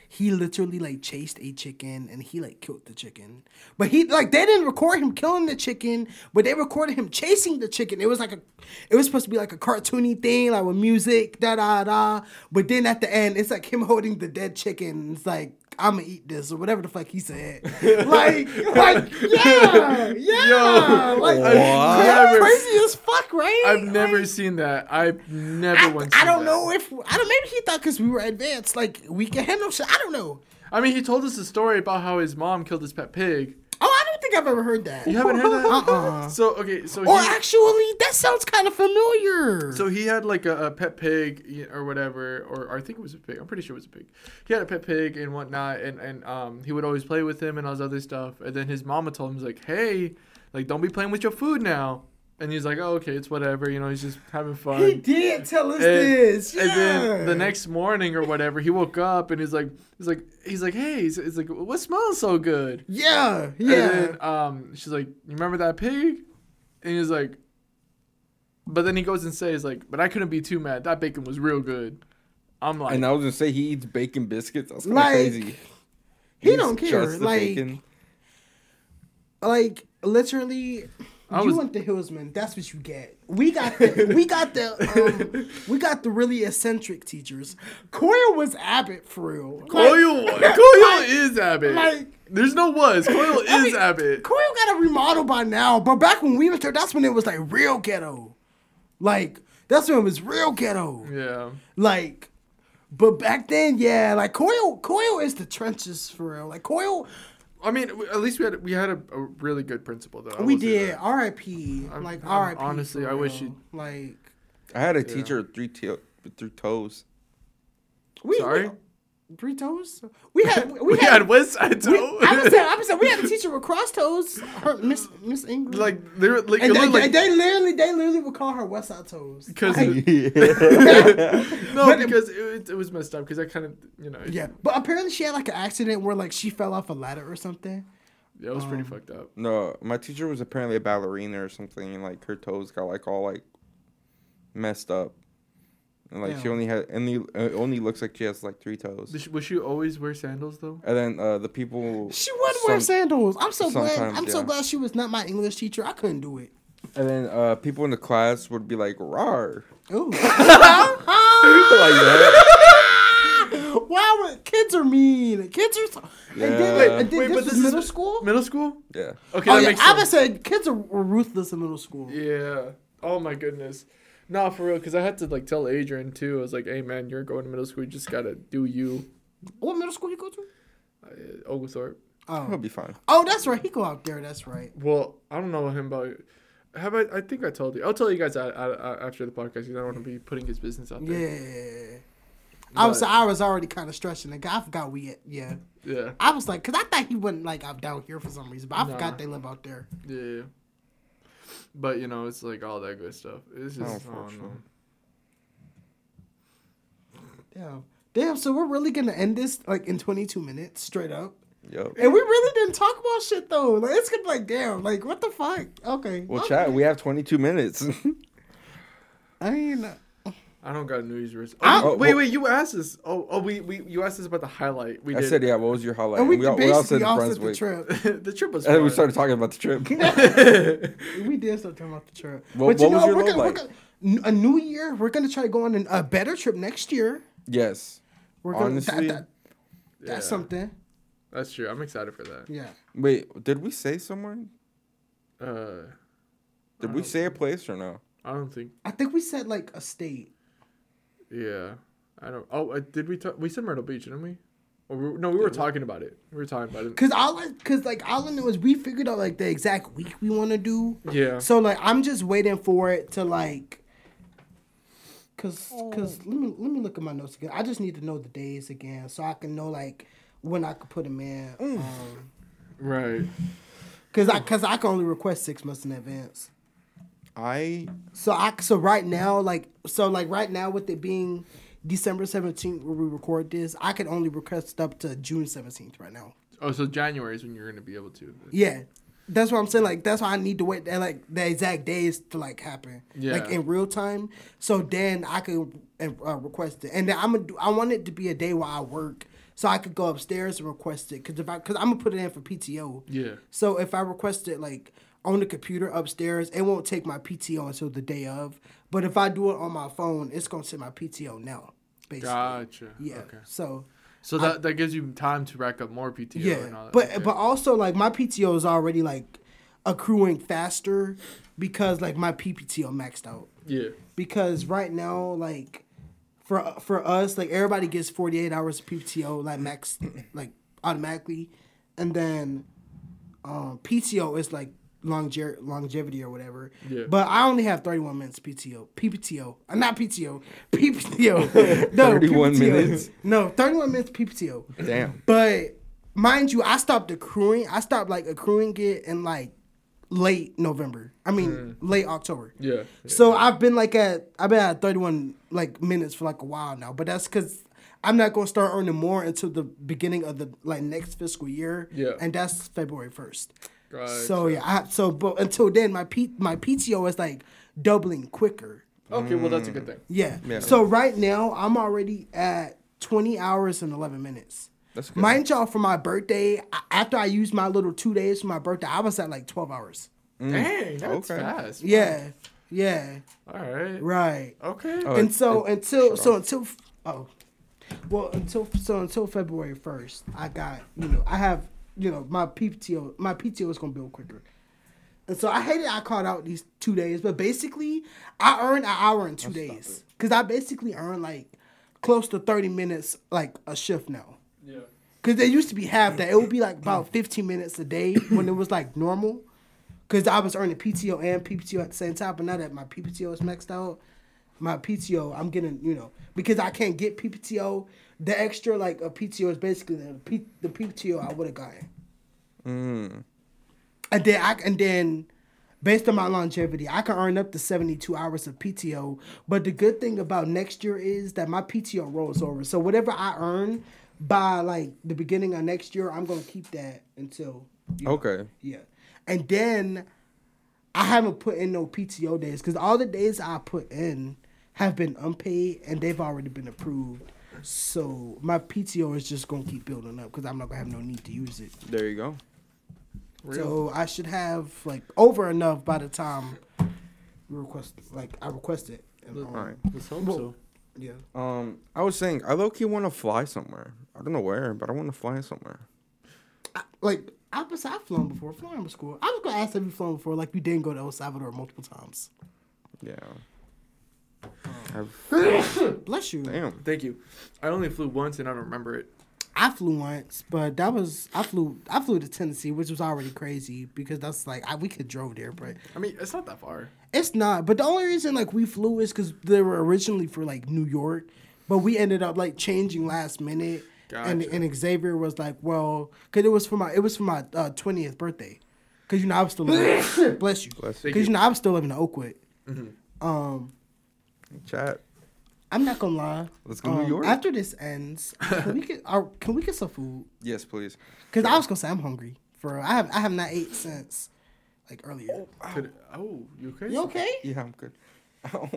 he literally like chased a chicken and he like killed the chicken. But he like they didn't record him killing the chicken, but they recorded him chasing the chicken. It was like a, it was supposed to be like a cartoony thing, like with music, da da da. But then at the end, it's like him holding the dead chicken. It's like, I'm gonna eat this or whatever the fuck he said. like, like, yeah, yeah. Yo, like, what? cra- crazy as fuck, right? I've never Like, seen that. I've never I, once I seen don't that. know if I don't. Maybe he thought because we were advanced, like we can handle shit. I don't know. I mean, he told us a story about how his mom killed his pet pig. Oh, I don't think I've ever heard that. You haven't heard that? Uh-uh. So okay, so Or he, actually, that sounds kind of familiar. so he had like a, a pet pig y- or whatever, or I think it was a pig. I'm pretty sure it was a pig. He had a pet pig and whatnot, and and um he would always play with him and all this other stuff. And then his mama told him, he's like, hey, like don't be playing with your food now. And he's like, oh, okay, it's whatever. You know, he's just having fun. he did tell us And, this. Yeah. and then the next morning or whatever, he woke up and he's like, he's like, he's like, hey, he's, he's like, what smells so good? Yeah, yeah. And then um, she's like, you remember that pig? And he's like, but then he goes and says like, but I couldn't be too mad. That bacon was real good. I'm like, And I was gonna say he eats bacon biscuits. That's kind of Like, crazy. he eats don't care, just the like- bacon. like literally. I You was- went to Hillsman. That's what you get. We got the, we got the um, we got the really eccentric teachers. Coyle was Abbott for real. Like, Coyle, Coyle is Abbott. like- There's no was. Coyle I is mean, Abbott. Coyle got a remodel by now, but back when we went there, that's when it was like real ghetto. Like that's when it was real ghetto. Yeah. Like, but back then, yeah, like Coyle, Coyle is the trenches for real. Like Coyle, I mean, w- at least we had we had a, a really good principal though. I we will say did. that. R I P I'm- Like I'm- R I P honestly, for I wish real. he- like I had a Yeah. teacher with three tail with three toes. we. Sorry? we- Three toes. We had. We, We had. had West Side we, Toe. I was saying. I was saying. We had a teacher with cross toes. Her Miss Miss English. like they were like, and it they, looked they, like they literally, they literally would call her West Side Toes. because Like, no, But- because it, it was messed up. Because I kind of you know yeah, but apparently she had like an accident where like she fell off a ladder or something. yeah, it was pretty Um, fucked up. No, my teacher was apparently a ballerina or something, and like her toes got like all like messed up, and like she Damn. only had and the, it only looks like she has like three toes. Did she, would she always wear sandals though? And then uh, the people. She would wear some- sandals. I'm so glad. sometimes, I'm so yeah. glad she was not my English teacher. I couldn't do it. And then uh, people in the class would be like, "Rar," Ooh. like that. Wow, kids are mean. Kids are. So, and then, Yeah. like, and then Wait, this but was this is- middle school. Middle school? Yeah. Okay, Oh that yeah, makes I would sense. say kids are, are ruthless in middle school. Yeah. Oh my goodness. No, for real, because I had to like tell Adrian too. I was like, "Hey man, you're going to middle school. You just gotta do you." What middle school you go to? Uh, Oglethorpe. He'll Oh, be fine. oh, that's right. He go out there. That's right. Well, I don't know him about. Have I? I think I told you. I'll tell you guys a- a- a- after the podcast because I don't want to be putting his business out there. Yeah. I was But- I was already kind of stretching the guy. I forgot we yeah. Yeah. I was like, cause I thought he wasn't like out down here for some reason, but I Nah. forgot they live out there. Yeah. But you know, it's like all that good stuff. It's just. I don't know. Unfortunately. Damn, damn. So we're really gonna end this like in twenty-two minutes straight up, Yep. and we really didn't talk about shit though. Like it's gonna be like, damn, like what the fuck? Okay. Well, okay. chat. We have twenty-two minutes. I mean, I don't got New Year's resolution. I- Oh, Oh, wait, well- wait. You asked us. Oh, oh, we, we you asked us about the highlight. We I did. said, yeah. What was your highlight? and we, And all, basically all said offset the Brunswick. trip. the trip was. And then we fun. started talking about the trip. We did start talking about the trip. What- but you what was know, your we're low gonna, we're light? gonna n- a new year. We're gonna try to go on an, a better trip next year. Yes. We're gonna Honestly, that, that, that's Yeah. something. That's true. I'm excited for that. Yeah. Wait, did we say somewhere? Uh, Did I we don't- say a place or no? I don't think. I think we said like a state. Yeah, I don't. Oh, uh, did we talk? We said Myrtle Beach, didn't we? Or we were, no, we were talking about it. We were talking about it. Cause all, I, cause like all I know is we figured out like the exact week we want to do. Yeah. So like I'm just waiting for it to like. Cause, cause let me let me look at my notes again. I just need to know the days again so I can know like when I could put them in. Um, Right. cause I cause I can only request six months in advance. I So I so right now like so like right now with it being December seventeenth where we record this, I can only request up to June seventeenth right now. Oh, so January is when you're gonna be able to. Yeah. That's what I'm saying. Like that's why I need to wait that like the exact days to like happen. Yeah. Like in real time. So then I can uh, request it. And then I'm gonna do, I want it to be a day where I work so I could go upstairs and request it. Cause if I, cause I'm gonna put it in for P T O. Yeah. So if I request it like on the computer upstairs, it won't take my P T O until the day of. But if I do it on my phone, it's gonna take my P T O now. Basically. Gotcha. Yeah. Okay. So. So that that gives you time to rack up more P T O. Yeah, and all that. but Okay. but also like my P T O is already like accruing faster because like my P P T O maxed out. Yeah. Because right now like for for us like everybody gets forty-eight hours of P P T O like max like automatically, and then um, P T O is like longe- longevity or whatever. Yeah. But I only have thirty-one minutes P T O. P P T O. Uh, not P T O. P P T O. No, thirty-one P P T O. minutes? No, thirty-one minutes P P T O. Damn. But mind you, I stopped accruing. I stopped like accruing it in like late November. I mean, Mm. late October. Yeah. yeah. So I've been like at I've been at thirty-one like minutes for like a while now. But that's because I'm not gonna start earning more until the beginning of the like next fiscal year. Yeah. And that's February first. Gotcha. So yeah, I, so but until then, my P, my P T O is like doubling quicker. Okay, well that's a good thing. Yeah. Yeah. So right now, I'm already at twenty hours and eleven minutes. That's good. Mind y'all, for my birthday, a- after I used my little two days for my birthday, I was at like twelve hours. Dang, that's Okay. fast. Yeah. Yeah. All right. Right. Okay. Oh, And it- so it- until shut so off. until oh, well until so until February first, I got you know I have you know my P T O my P T O is gonna build quicker. And so I hated I called out these two days, but basically I earned an hour in two days because I basically earned like close to thirty minutes like a shift now. Yeah. Because they used to be half that. It would be like about fifteen minutes a day when it was like normal. Because I was earning P T O and P P T O at the same time. But now that my P P T O is maxed out, my P T O, I'm getting, you know, because I can't get P P T O, the extra like a P T O is basically the, P, the P P T O I would have gotten. Mm. And then, I, and then based on my longevity, I can earn up to seventy-two hours of P T O. But the good thing about next year is that my P T O rolls over. So whatever I earn by like the beginning of next year, I'm going to keep that until. You know, Okay. Yeah. And then I haven't put in no P T O days because all the days I put in have been unpaid and they've already been approved. So my P T O is just going to keep building up because I'm not going to have no need to use it. There you go. So I should have like over enough by the time we request, like I request it. And, um, All right. Let's hope Well- so. Yeah. Um, I was saying I low key want to fly somewhere. I don't know where, but I want to fly somewhere. I, like I was, I've flown before. Flying was cool. I was gonna ask if you flown before. Like you didn't go to El Salvador multiple times. Yeah. I've, Bless you. damn. Thank you. I only flew once and I don't remember it. I flew once, but that was I flew I flew to Tennessee, which was already crazy because that's like I, we could drove there, but I mean, it's not that far. it's not. But the only reason like we flew is because they were originally for like New York, but we ended up like changing last minute, and Gotcha. and Xavier was like, well, because it was for my it was for my uh, twentieth birthday, because you know I was still living, bless you, Bless Thank because you you. know I was still living in Oakwood. Mm-hmm. Um, Chat. I'm not gonna lie. Let's go to Um, New York. After this ends, can we get our, can we get some food? Yes, please. Cause I was gonna say I'm hungry. For real. I have I have not ate since like earlier. Could, oh, you okay? You okay? Yeah, I'm good. Ow.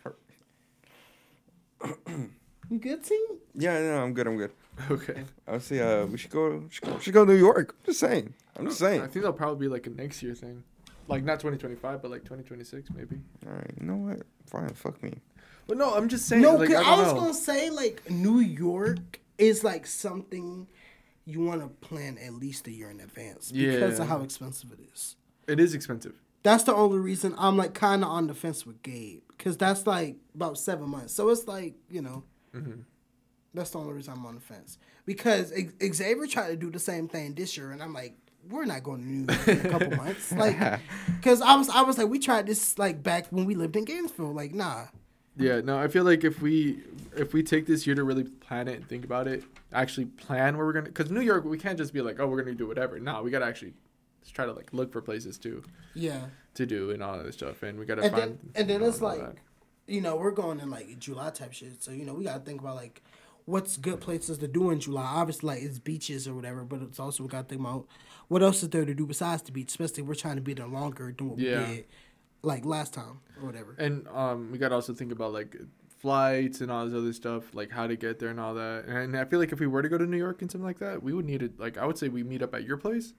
You good, team? Yeah, no, I'm good. I'm good. Okay. I would say uh, we should go. We should go, we should go to New York. I'm just saying. I'm just saying. I think that'll probably be like a next year thing. Like not twenty twenty-five, but like twenty twenty-six maybe. All right. You know what? Fine. Fuck me. But no, I'm just saying. No, like, cause I, I, don't was know. gonna say like New York is like something you want to plan at least a year in advance because Yeah. of how expensive it is. It is expensive. That's the only reason I'm like kind of on the fence with Gabe because that's like about seven months. So it's like you know. Mm-hmm. That's the only reason I'm on the fence. Because X- Xavier tried to do the same thing this year, and I'm like, we're not going to New York in a couple months. Like, because I was, I was like, we tried this like back when we lived in Gainesville. Like, nah. Yeah, no, I feel like if we if we take this year to really plan it and think about it, actually plan where we're gonna, because New York we can't just be like, oh, we're gonna do whatever. No, we gotta actually just try to like look for places to Yeah. to do and all that stuff, and we gotta And find. then, and then you know, it's all like, that. you know, we're going in like July type shit. So, you know, we got to think about like what's good places to do in July. Obviously, like it's beaches or whatever, but it's also we got to think about what else is there to do besides the beach, especially if we're trying to be there longer than what Yeah. we did like last time or whatever. And um, we gotta also think about like flights and all this other stuff, like how to get there and all that. And I feel like if we were to go to New York and something like that, we would need it. Like I would say we meet up at your place,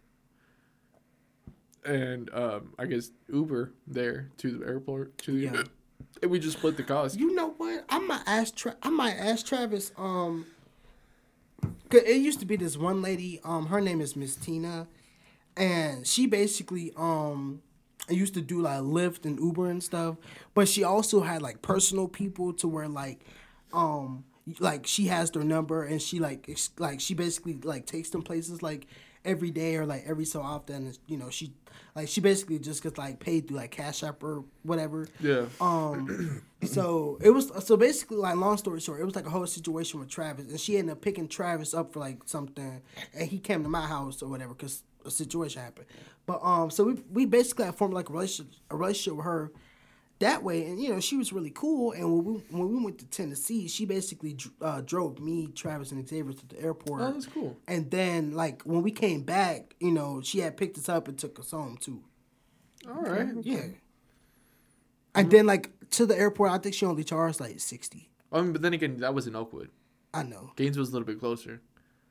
and um, I guess Uber there to the airport to the. Yeah. And we just split the cost. You know what? I might ask. Tra- I might ask Travis. Um, 'cause it used to be this one lady. Um, her name is Miss Tina, and she basically um used to do like Lyft and Uber and stuff. But she also had like personal people to where like, um, like she has their number and she like ex- like she basically like takes them places like every day or like every so often. And, you know, she like she basically just gets like paid through like Cash App or whatever. Yeah. Um, so it was so basically like long story short, it was like a whole situation with Travis, and she ended up picking Travis up for like something, and he came to my house or whatever because a situation happened. But um, so we we basically had formed like a relationship a relationship with her that way, and you know she was really cool. And when we when we went to Tennessee, she basically uh, drove me, Travis, and Xavier to the airport. Oh, that's cool. And then like when we came back, you know she had picked us up and took us home too. All right. Yeah. And then, like, to the airport, I think she only charged, like, sixty. I mean, but then again, that was in Oakwood. I know. Gainesville was a little bit closer.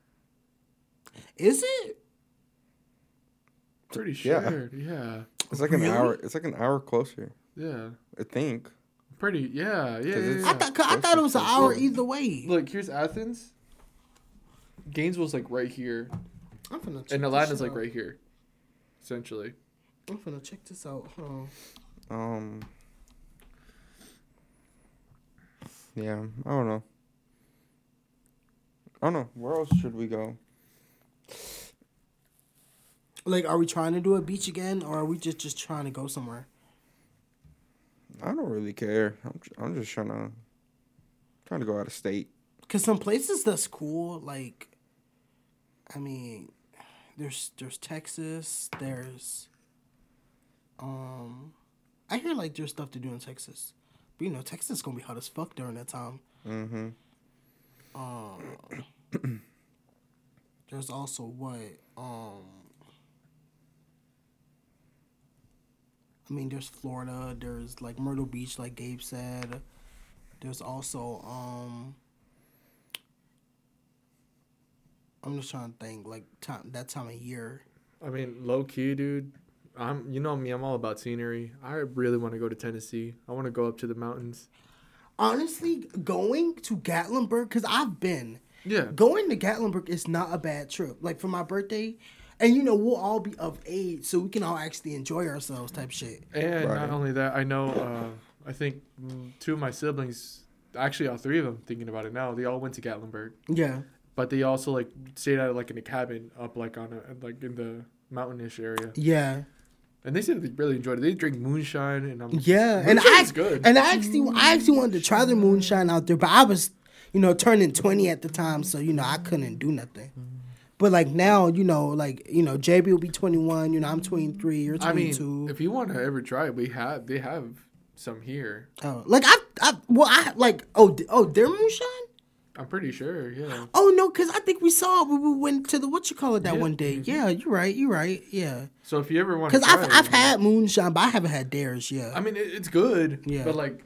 Is it? Pretty Yeah. sure. Yeah. It's like an Really? hour. It's like an hour closer. Yeah. I think. Pretty. Yeah. Yeah. 'Cause yeah, it's- yeah. I thought I thought it was an hour either way. Look, here's Athens. Gainesville's like right here, I'm finna check and this Atlanta's shit like out. right here, essentially. I'm finna check this out. Hold on. Um. Yeah, I don't know. I don't know. Where else should we go? Like, are we trying to do a beach again, or are we just, just trying to go somewhere? I don't really care. I'm j- I'm just trying to trying to go out of state. Cause some places that's cool. Like, I mean, there's there's Texas. There's, um, I hear like there's stuff to do in Texas, but you know Texas is gonna be hot as fuck during that time. Mm-hmm. Um, there's also what um. I mean, there's Florida. There's like Myrtle Beach, like Gabe said. There's also um. I'm just trying to think, like time that time of year. I mean, low key, dude. I'm. You know me. I'm all about scenery. I really want to go to Tennessee. I want to go up to the mountains. Honestly, going to Gatlinburg, because I've been. Yeah. Going to Gatlinburg is not a bad trip. Like for my birthday, and you know we'll all be of age, so we can all actually enjoy ourselves, type shit. And Right. not only that, I know. Uh, I think mm, two of my siblings, actually all three of them, thinking about it now, they all went to Gatlinburg. Yeah. But they also like stayed out like in a cabin up like on a like in the mountainish area, Yeah. and they said they really enjoyed it. They drink moonshine, and I'm Yeah, and I moonshine's good. and I actually I actually wanted to try the moonshine out there, but I was, you know, turning twenty at the time, so you know I couldn't do nothing. But like now, you know, like you know, J B will be twenty one. You know, I'm twenty three. You're I twenty mean, two. if you want to ever try it, we have they have some here. Oh, like I, I, well, I like oh, d- oh, their moonshine. I'm pretty sure, yeah. Oh no, cause I think we saw it when we went to the what you call it that Yeah. one day. Yeah, you're right. You're right. Yeah, So if you ever want to, cause I've I've had moonshine, but I haven't had theirs. Yeah. I mean, it, it's good. Yeah. But like,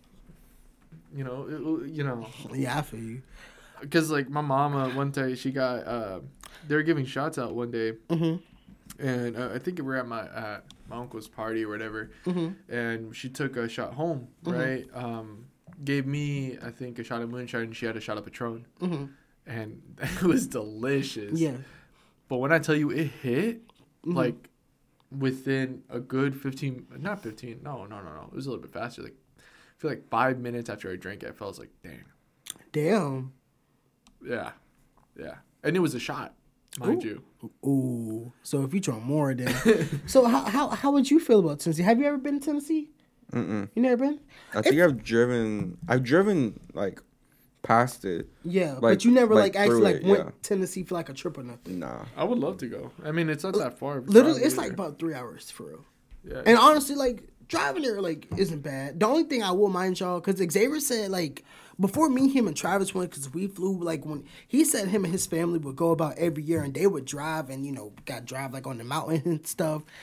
you know, it, you know, yeah, I feel you. because like my mama one day she got uh, they were giving shots out one day, Mhm. and uh, I think we were at my at my uncle's party or whatever, Mhm. and she took a shot home, Mhm. right? Um, gave me I think a shot of moonshine, and she had a shot of Patron, Mhm. and it was delicious. Yeah. But when I tell you it hit, Mhm. like within a good fifteen, not fifteen, no, no, no, no, it was a little bit faster. Like I feel like five minutes after I drank it, I felt like, dang, Damn. yeah, yeah, and it was a shot, mind Ooh. you. Ooh. So if you drunk more, then. So how how how would you feel about Tennessee? Have you ever been to Tennessee? Mm-mm. You never been? I think I've driven. I've driven like past it. Yeah, Like- but you never like, like actually through like it, went yeah. Tennessee for like a trip or nothing. Nah. I would love to go. I mean, it's not that far. Literally, it's Probably like either. about three hours for real. Yeah. And honestly, like driving there like isn't bad. The only thing I will mind y'all, because Xavier said like before me, him, and Travis went, because we flew like when he said him and his family would go about every year, and they would drive and you know got drive like on the mountain and stuff.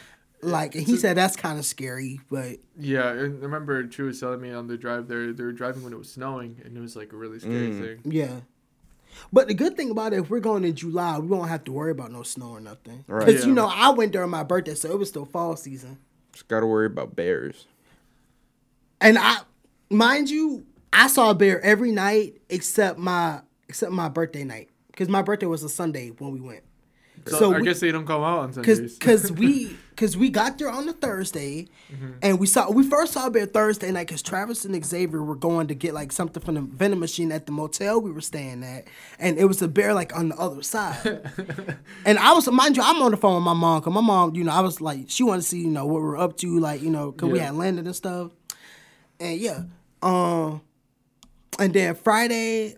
Like, and he said that's kind of scary, but Yeah, and I remember True was telling me on the drive there, they were driving when it was snowing, and it was like a really scary Mm. thing. yeah. But the good thing about it, if we're going in July, we won't have to worry about no snow or nothing. Right. Because, Yeah. you know, I went during my birthday, so it was still fall season. Just gotta worry about bears. And I, mind you, I saw a bear every night except my except my birthday night. Because my birthday was a Sunday when we went. So, I we- guess they don't come out on Cause, Sundays. cause we, cause we got there on a Thursday, and we saw we first saw a bear Thursday night. Cause Travis and Xavier were going to get like something from the vending machine at the motel we were staying at, and it was a bear like on the other side. And I was, mind you, I'm on the phone with my mom. Cause my mom, you know, I was like, she wanted to see, you know, what we're up to, like, you know, cause we Yeah. had landed and stuff, and yeah, um, and then Friday.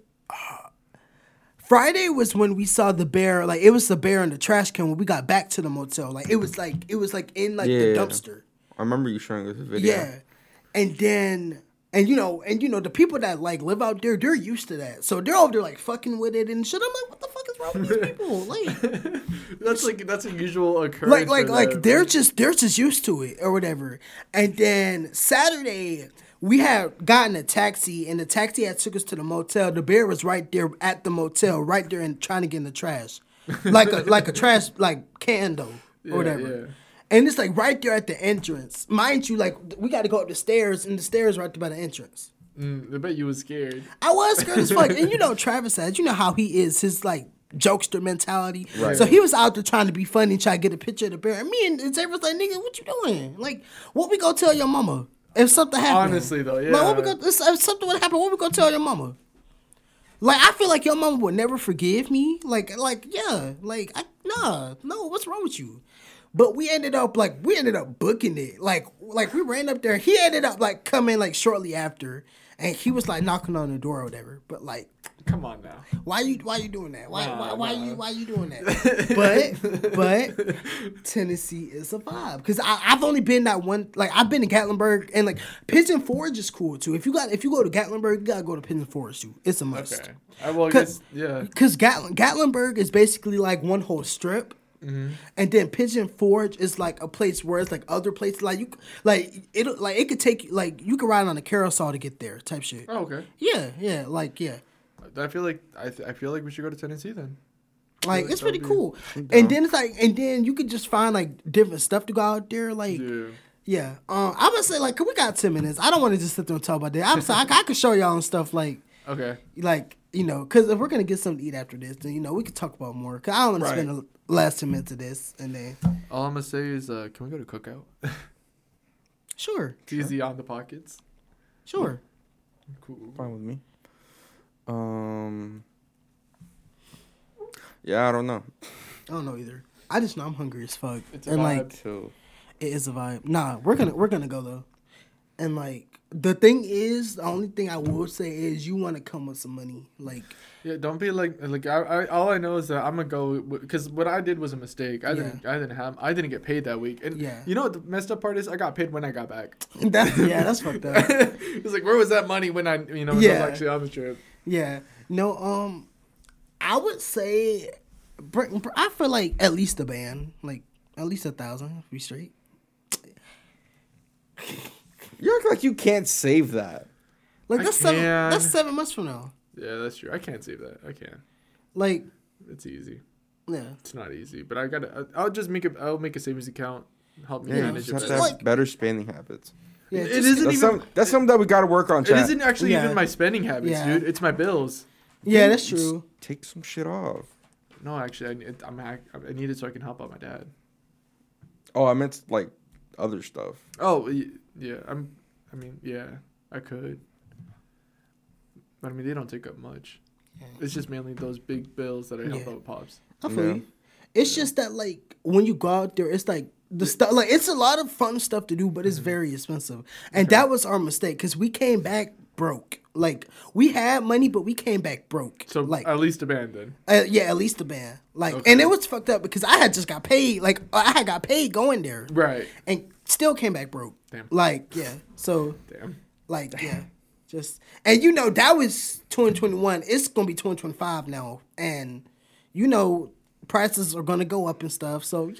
Friday was when we saw the bear. Like, it was the bear in the trash can when we got back to the motel. Like, it was like it was like in like the Yeah. dumpster. I remember you showing us a video. Yeah, and then and you know and you know the people that like live out there, they're used to that. So they're over there like fucking with it and shit. I'm like, what the fuck is wrong with these people? Like, That's like that's a usual occurrence. like like for like them. they're just they're just used to it or whatever. And then Saturday we had gotten a taxi, and the taxi had took us to the motel. The bear was right there at the motel, right there, and trying to get in the trash, like a like a trash like can though or Yeah, whatever. yeah. And it's like right there at the entrance, mind you. Like, we got to go up the stairs, and the stairs right there by the entrance. Mm, I bet you was scared. I was scared as fuck, and you know Travis said, you know how he is, his like jokester mentality. Right. So he was out there trying to be funny, trying to get a picture of the bear. And me and Xavier was like, nigga, what you doing? Like, what we gonna tell your mama if something happened? Honestly, though, Like, what we yeah. gonna, if something would happen, what we gonna tell your mama? Like, I feel like your mama would never forgive me. Like, like, yeah, like, I, nah, no, what's wrong with you? But we ended up like we ended up booking it. Like, like we ran up there. He ended up like coming like shortly after, and he was like knocking on the door or whatever. But like, Come on now. why you why you doing that? Why Nah, why, why nah. you why you doing that? but but Tennessee is a vibe because I've only been that one. Like, I've been to Gatlinburg, and like Pigeon Forge is cool too. If you got if you go to Gatlinburg, you gotta go to Pigeon Forge too. It's a must. Okay. I, well, I Cause, guess, yeah. Because Gatlin, Gatlinburg is basically like one whole strip. Mm-hmm. And then Pigeon Forge is like a place where it's like other places, like you, like it, like it could take you, like you could ride on a carousel to get there, type shit. Oh, okay. Yeah, yeah, like yeah, I feel like I, th- I feel like we should go to Tennessee then. like like it's pretty that'll be- cool. And then it's like, and then you could just find like different stuff to go out there, like Yeah. yeah. Um, I'm gonna say like, 'cause we got ten minutes. I don't want to just sit there and talk about that. I'm sorry, I, I could show y'all and stuff like. Okay. Like, you know, because if we're going to get something to eat after this, then, you know, we could talk about more. Because I don't want to Right. spend the last ten minutes of this. And then, All I'm gonna say is, uh, can we go to Cookout? sure. It's easy on the pockets. Sure. Cool. Fine with me. Um. Yeah, I don't know. I don't know either. I just know I'm hungry as fuck. It's a and, vibe. like, Too. it is a vibe. Nah, we're going to we're gonna go, though. And, like, the thing is, the only thing I will say is you want to come with some money. Like, Yeah, don't be like like I, I all I know is that I'm gonna go because what I did was a mistake. I Yeah. didn't I didn't have I didn't get paid that week. And Yeah. you know what the messed up part is? I got paid when I got back. that, yeah, that's fucked up. It's like, where was that money when I you know when I Yeah. was actually on the trip? Yeah. No, um, I would say, br- br- I feel like at least a band. Like, at least a thousand, if we straight. You act like you can't save that. Like I that's seven. can. That's seven months from now. Yeah, that's true. I can't save that. I can. Like, It's easy. yeah. It's not easy, but I gotta. I'll just make a. I'll make a savings account. Help me Yeah, you manage just it. have to better. have Like- better spending habits. Yeah, It just- isn't That's, even. some, that's something that we got to work on, It chat. isn't actually Yeah. even my spending habits, Yeah. dude. It's my bills. Yeah, that's true. Take some shit off. No, actually, I, need- I'm. hack- I need it so I can help out my dad. Oh, I meant like other stuff. Oh, y- yeah. I'm. I mean, yeah, I could. But I mean, they don't take up much. It's just mainly those big bills that I help Yeah. out with pops. I feel Yeah. you. It's just that like when you go out there, it's like the stuff. Like it's a lot of fun stuff to do, but it's very expensive, and that was our mistake because we came back broke. Like we had money, but we came back broke. So like at least a band then. Uh, yeah, at least the band. Like, Okay. and it was fucked up because I had just got paid. Like, I had got paid going there, Right. and still came back broke. Damn. Like, yeah. So, Damn. like, yeah, just and you know that was twenty twenty-one. It's gonna be twenty twenty-five now, and you know prices are gonna go up and stuff. So yeah,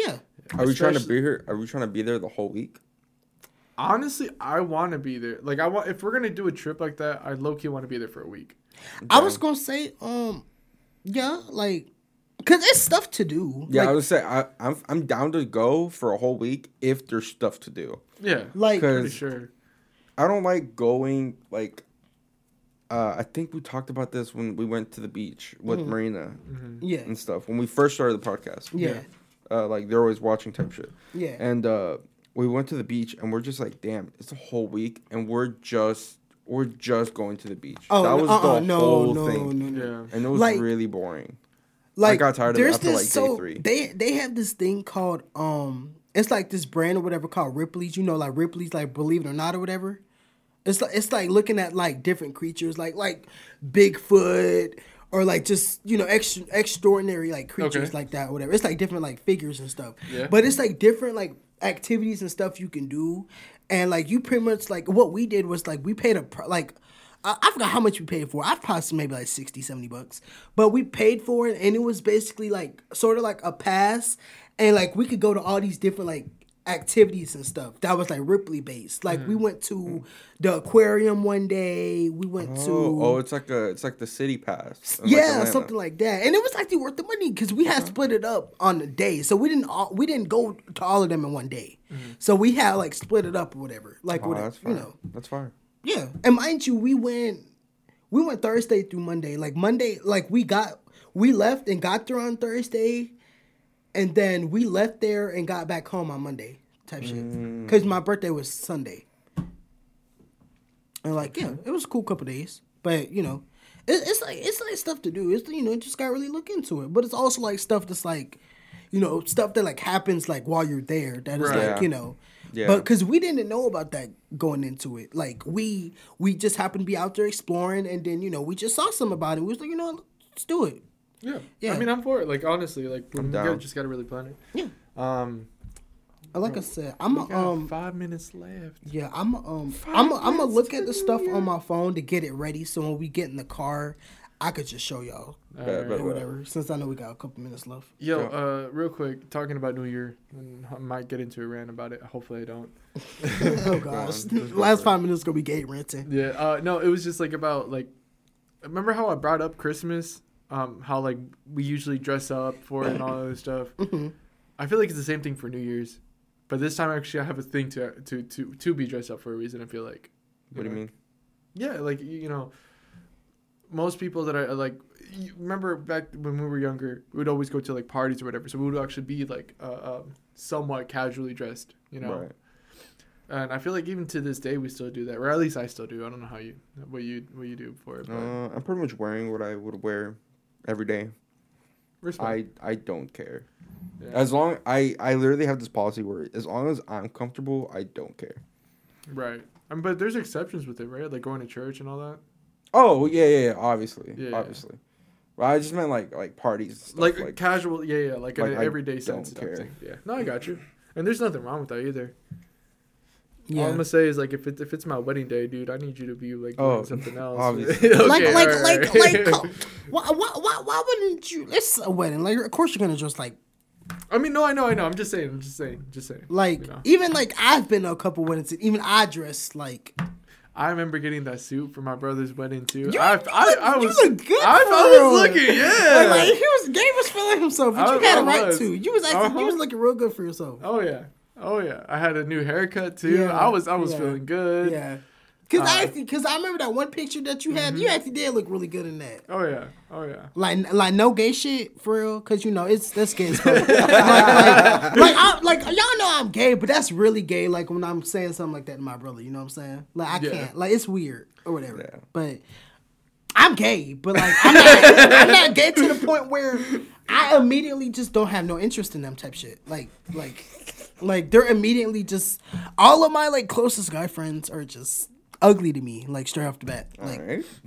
Are we trying to Especially- be here? Are we trying to be there the whole week? Honestly, I want to be there. Like, I want if we're gonna do a trip like that, I low key want to be there for a week. I was gonna say, um, yeah, like, cause it's stuff to do. Yeah, like, I would say I, I'm I'm down to go for a whole week if there's stuff to do. Yeah, like, Cause- pretty sure. I don't like going like. Uh, I think we talked about this when we went to the beach with Mhm. Marina yeah, and stuff when we first started the podcast. yeah, Uh, like they're always watching type shit. yeah. And uh, we went to the beach and we're just like, damn, it's a whole week and we're just we're just going to the beach. Oh, that was uh-uh, the no, whole no, thing, no, no. Yeah. and it was Like- really boring. Like, got tired of it there's after, this, like, day so three. They they have this thing called um, it's like this brand or whatever called Ripley's. You know, like Ripley's, like Believe It or Not or whatever. It's like it's like looking at like different creatures, like like Bigfoot or like just you know extra, extraordinary like creatures Okay. like that or whatever. It's like different like figures and stuff. Yeah. But it's like different like activities and stuff you can do, and like you pretty much like what we did was like we paid a pr- like. I I forgot how much we paid for it. I've cost maybe like sixty, seventy bucks. But we paid for it and it was basically like sort of like a pass. And like we could go to all these different like activities and stuff that was like Ripley based. Like Mm. we went to the aquarium one day. We went to Oh, oh, it's like a it's like the city pass. in, like, yeah, Atlanta. something like that. And it was actually worth the money because we had split it up on the day. So we didn't all, we didn't go to all of them in one day. So we had like split it up or whatever. Like Oh, whatever, that's you fine. know. That's fine. Yeah, and mind you, we went, we went Thursday through Monday. Like Monday, like we got, we left and got there on Thursday, and then we left there and got back home on Monday type shit. Because my birthday was Sunday, and like yeah, it was a cool couple days. But you know, it, it's like it's like stuff to do. It's you know, just gotta really look into it. But it's also like stuff that's like, you know, stuff that like happens like while you're there. That is Right. like Yeah. you know. Yeah. But because we didn't know about that going into it, like we we just happened to be out there exploring, and then you know we just saw some about it. We was like, you know, let's do it. Yeah. Yeah. I mean, I'm for it. Like, honestly, like, we I'm gotta- down. just gotta really plan it. Yeah. Um, And like I said, I'm we a, got um five minutes left. yeah I'm a, um I'm a, I'm gonna look at the stuff on my phone to get it ready, so when we get in the car, I could just show y'all Bet, Alright. bet, or whatever. Since I know we got a couple minutes left. Yo, Yeah. uh, real quick, talking about New Year, and I might get into a rant about it. Hopefully, I don't. Oh gosh, Just go last for it. five minutes gonna be gay ranting. Yeah. Uh, no, it was just like about like, remember how I brought up Christmas? Um, how like we usually dress up for it and all that other stuff. Mhm. I feel like it's the same thing for New Year's, but this time actually I have a thing to to to to be dressed up for a reason. I feel like. What do you know? mean? Yeah, like you you know, most people that I like. You remember back when we were younger, we would always go to like parties or whatever. So we would actually be like uh, um, somewhat casually dressed, you know. Right. And I feel like even to this day we still do that, or at least I still do. I don't know how you what you what you do for it, but Uh, I'm pretty much wearing what I would wear every day. respect. I I don't care. Yeah. As long I I literally have this policy where as long as I'm comfortable, I don't care. Right. Um, but there's exceptions with it, right? Like going to church and all that. Oh yeah yeah, yeah obviously Yeah, yeah. obviously. But I just meant like like parties and stuff, Like, like casual, yeah, yeah, like, like, an I everyday sense don't type care. thing. Yeah. No, I got you. And there's nothing wrong with that either. All Yeah. I'm gonna say is like if it's if it's my wedding day, dude, I need you to be like doing Oh, something else. obviously. Okay, like, like, all like, right. like, uh, why, why, why, why wouldn't you? It's a wedding. Like, of course you're gonna just like, I mean, no, I know, I know. I'm just saying. I'm just saying. Just saying. like, you know. even like I've been to a couple weddings. And even I dress like. I remember getting that suit for my brother's wedding too. You, I, you I, look, I you was, look good. I, for I real. was looking, yeah. Like, like, he was, Gabe was feeling himself, but I- you had I a right was. to. You was actually, Uh-huh. you was looking real good for yourself. Oh yeah, oh yeah. I had a new haircut too. Yeah, I was, I was yeah. feeling good. Yeah, because Uh, I actually, because I remember that one picture that you had. You actually did look really good in that. Oh yeah, oh yeah. Like, like no gay shit for real, because you know it's that's gay as fuck. like, like, like, I, like y'all know I'm gay, but that's really gay. Like when I'm saying something like that to my brother, you know what I'm saying? Like I Yeah. can't, like it's weird or whatever. Yeah. But I'm gay, but like I'm not, I'm not gay to the point where I immediately just don't have no interest in them type shit. Like, like, like they're immediately just all of my like closest guy friends are just ugly to me, like straight off the bat. Like, all right.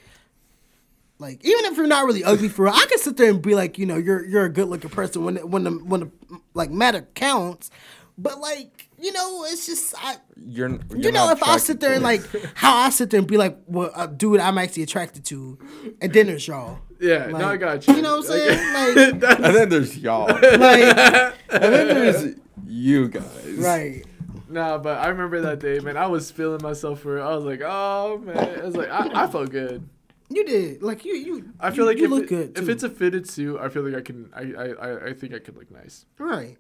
like even if you're not really ugly for real, I can sit there and be like, you know, you're you're a good looking person when when the when the like matter counts. But like, you know, it's just I. You're, you're You know, not if I attracted sit there to and it. like how I sit there and be like, well, a dude I'm actually attracted to, and then there's y'all. Yeah, Like, no, I got you. You know what I'm saying? Like, That's- And then there's y'all. like, And then there's you guys. right. Nah, but I remember that day, man. I was feeling myself for it. I was like, oh man, I was like, I, I felt good. You did. Like you, you. I feel you, like you if, look it- good. if too. it's a fitted suit, I feel like I can. I I, I- I think I could look nice. right.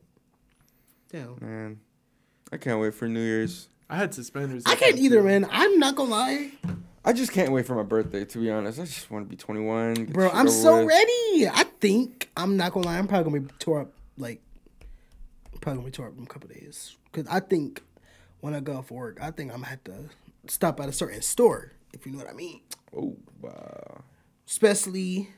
Damn. Man, I can't wait for New Year's. I had suspenders. I that can't time, either, too. man. I'm not gonna lie, I just can't wait for my birthday, to be honest. I just want to be twenty-one. get bro. shit I'm over so with. ready. I think I'm not gonna lie. I'm probably gonna be tore up. Like, probably gonna be tore up in a couple days. Cause I think when I go off work, I think I'm gonna have to stop at a certain store, if you know what I mean. Oh, wow. Especially,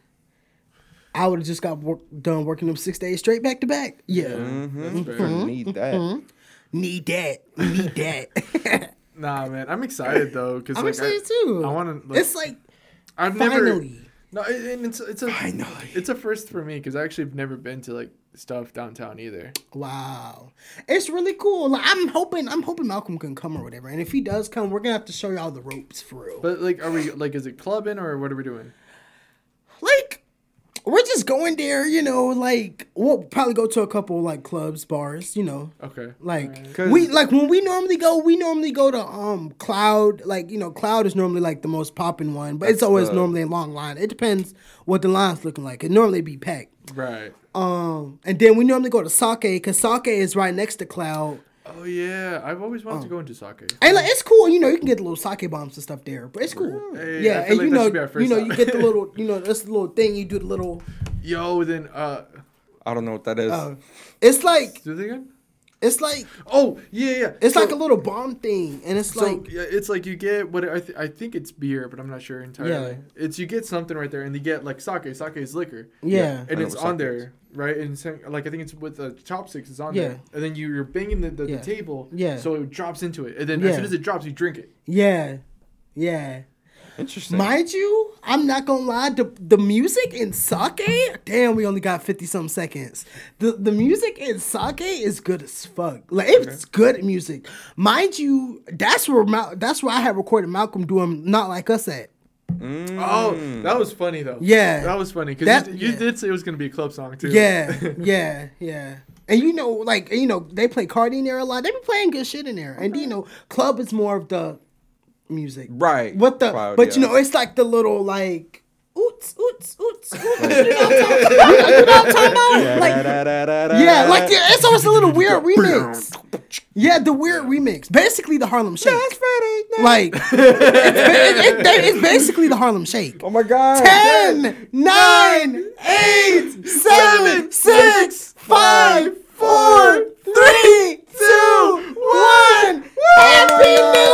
I would have just got work, done working them six days straight back to back. Yeah. Mm-hmm. That's fair. Need that. Need that. Need that. Nah, man, I'm excited though because I'm like excited I, too. I want to. Like, it's like I've never. finally. No, it, and it's it's a Finally. it's a first for me because I actually have never been to like stuff downtown either. Wow, it's really cool. Like, I'm hoping, I'm hoping Malcolm can come or whatever. And if he does come, we're gonna have to show you all the ropes for real. But like, are we like, is it clubbing or what are we doing? Like, we're just going there, you know. Like, we'll probably go to a couple like clubs, bars, you know. Okay. Like Alright. 'Cause- we like when we normally go, we normally go to um Cloud. Like, you know, Cloud is normally like the most popping one, but it's That's always the- normally a long line. It depends what the line's looking like. It normally be packed. Right. Um, and then we normally go to Sake because Sake is right next to Cloud. Oh yeah, I've always wanted to Oh. go into sake. And like it's cool, you know, you can get the little sake bombs and stuff there, but it's cool. Hey, Yeah, I feel and like you that know, should be our first you know, you stop. get the little, you know, this little thing you do the little. Yo, then uh, I don't know what that is. Uh, it's like do they again? it's like Oh yeah, yeah. it's So- like a little bomb thing, and it's So like yeah, it's like you get what I th- I think it's beer, but I'm not sure entirely. Yeah. It's you get something right there, and you get like sake. Sake is liquor, yeah, and know it's what on sake is. there, right? And it's, like I think it's with the chopsticks. It's on Yeah. there, and then you, you're banging the, the, Yeah. the table, Yeah. so it drops into it, and then Yeah. as soon as it drops, you drink it. yeah, yeah. Interesting. Mind you, I'm not gonna lie, the the music in Sake, damn, we only got fifty some seconds. The the music in Sake is good as fuck. Like it's good music. Mind you, that's where Mal- that's where I had recorded Malcolm doing Not Like Us at. Mm. Oh, that was funny though. Yeah. that was funny because That- you, d- you yeah. did say it was gonna be a club song too. Yeah, yeah, yeah. And you know, like you know, they play Cardi in there a lot. They be playing good shit in there. And you know, club is more of the music. Right. What the? Cloud, but you yeah. know, it's like the little like oots, oots, oots, oots. You know what I'm talking about? You know what I'm talking about? Like, yeah, like the, it's always a little weird remix. Yeah, the weird remix. Basically, the Harlem Shake. Like, it's, it, it, it's basically the Harlem Shake. Oh my god. Ten, nine, eight, seven, six, five, four, three, two, one. Happy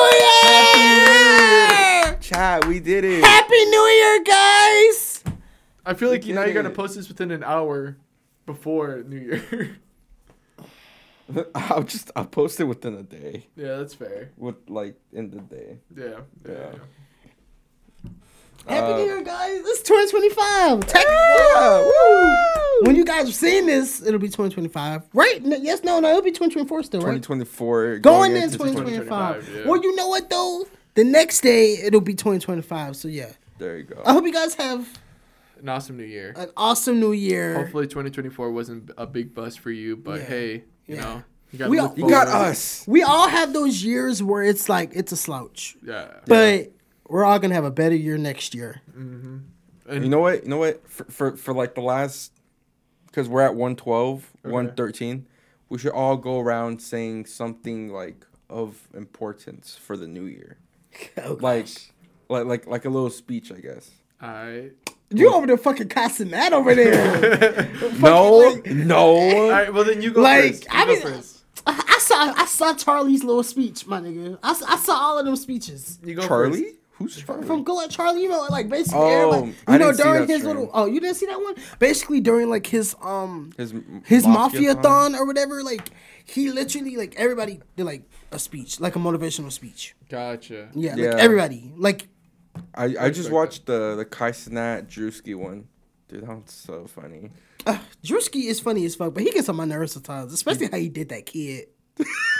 New Year! Chat, we did it. Happy New Year, guys! I feel like We you now did you gotta it. post this within an hour before New Year. I'll just I'll post it within a day. yeah, that's fair. With like in the day. Yeah, yeah. Yeah. Happy Uh, New Year, guys! It's twenty twenty-five. Technically, Yeah, woo! when you guys are seeing this, it'll be twenty twenty-five, right? No, yes, no, no, it'll be twenty twenty-four still, right? twenty twenty-four Going in into twenty twenty twenty-five. twenty-five, yeah. Well, you know what though? The next day it'll be twenty twenty-five. So yeah, There you go. I hope you guys have An awesome New Year. an awesome New Year. Hopefully, twenty twenty-four wasn't a big bust for you, but Yeah. hey, you Yeah. know, you got We look all- You got forward. us. We all have those years where it's like it's a slouch, Yeah, but we're all gonna have a better year next year. mm-hmm. And You know what? You know what? For for, for like the last, because we're at one twelve, Okay. one thirteen, we should all go around saying something like of importance for the new year, Oh, like gosh. like like like a little speech, I guess. I. You over there fucking cussing that over there. No, like- All no. right, well then you go Like, first. You I go mean- first. I, I saw I saw Charlie's little speech, my nigga. I, s- I saw all of them speeches. You go Charlie? first. Who's Charlie? From Go at Charlie, you know, like basically Oh, everybody, you I know, didn't see during that his stream. little, oh, you didn't see that one? Basically during like his um his his mafia mafia-thon or whatever, like he literally like everybody did like a speech, like a motivational speech. Gotcha. Yeah, Yeah. like everybody, like I, I just Respect watched the the Kai Cenat Drewski one. Dude, that one's so funny. uh, Drewski is funny as fuck, but he gets on my nerves sometimes, especially how he did that kid.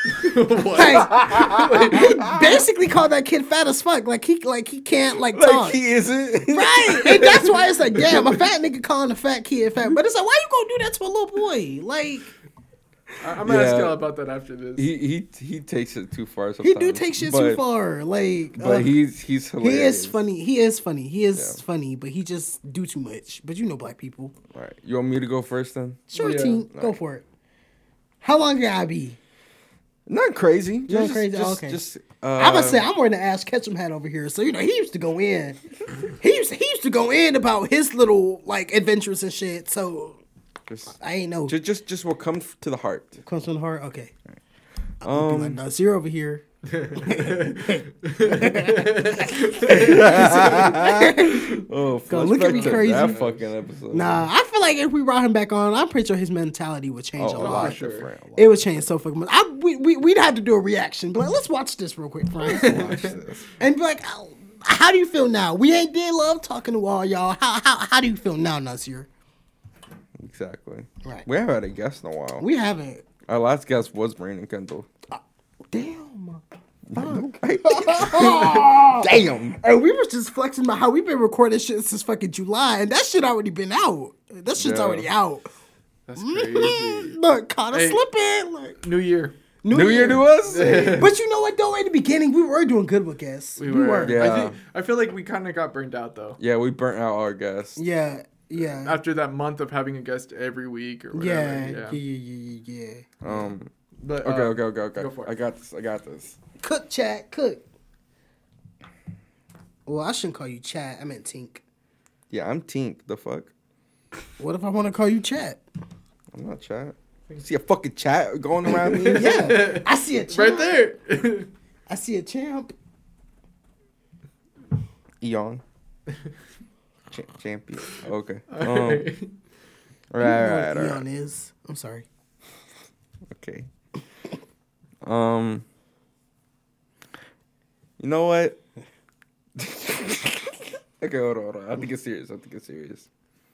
Like, basically called that kid fat as fuck. Like he like he can't like talk. Like he isn't. Right. And that's why it's like, damn, a fat nigga calling a fat kid fat. But it's like, why you gonna do that to a little boy? Like I- I'm gonna ask Yeah. y'all about that after this. He he he takes it too far he sometimes. do take shit but, too far. Like But uh, he's he's he hilarious. is funny. He is funny. He is Yeah. funny, but he just do too much. But you know black people. All right. You want me to go first then? Sure, Yeah. team. Go Alright. for it. How long did I be? Not crazy. Not Just, crazy? Just, Okay. Just, uh, I'm gonna say I'm wearing the Ash Ketchum hat over here, so you know he used to go in. he used he used to go in about his little like adventures and shit. So just, I ain't know. just, just, just what comes to the heart. Comes from the heart. Okay. I'm Um, be like Nasir over here. Oh, Go, look at flashback me to crazy. that fucking episode. Nah, I feel like if we brought him back on, I'm pretty sure his mentality would change Oh, a a lot. lot sure. different. a lot. It would change so fucking much. I, we, we, we'd have to do a reaction. But like, let's watch this real quick, Frank. Watch this. And be like, oh, how do you feel now? We ain't did love talking to all y'all. How, how, how do you feel now, Nasir? Exactly. Right. We haven't had a guest in a while. We haven't. Our last guest was Brandon Kendall. Damn. Damn. And we was just flexing about how we've been recording shit since fucking July, and that shit already been out. That shit's Yeah. already out. That's crazy. Look, caught us Hey. slipping. Like, New Year. New Year to us? But you know what, though? In the beginning, we were doing good with guests. We were. Yeah. I, think, I feel like we kind of got burned out though. Yeah, we burnt out our guest. Yeah, yeah. After that month of having a guest every week or whatever. Yeah, Yeah. yeah, yeah, yeah, yeah. Um. But, Okay, uh, okay, okay, okay. go for it. I got this. I got this. Cook, chat, cook. Well, I shouldn't call you chat. I meant Tink. Yeah, I'm Tink. The fuck? What if I want to call you chat? I'm not chat. You see a fucking chat going around me? Yeah, I see a champ. Right there. I see a champ. Eon. Ch- champion. Okay. Um, Alright. right, You know right, what right. Eon is. I'm sorry. Okay. Um. You know what? Okay, hold on, hold on. I think it's serious. I think it's serious.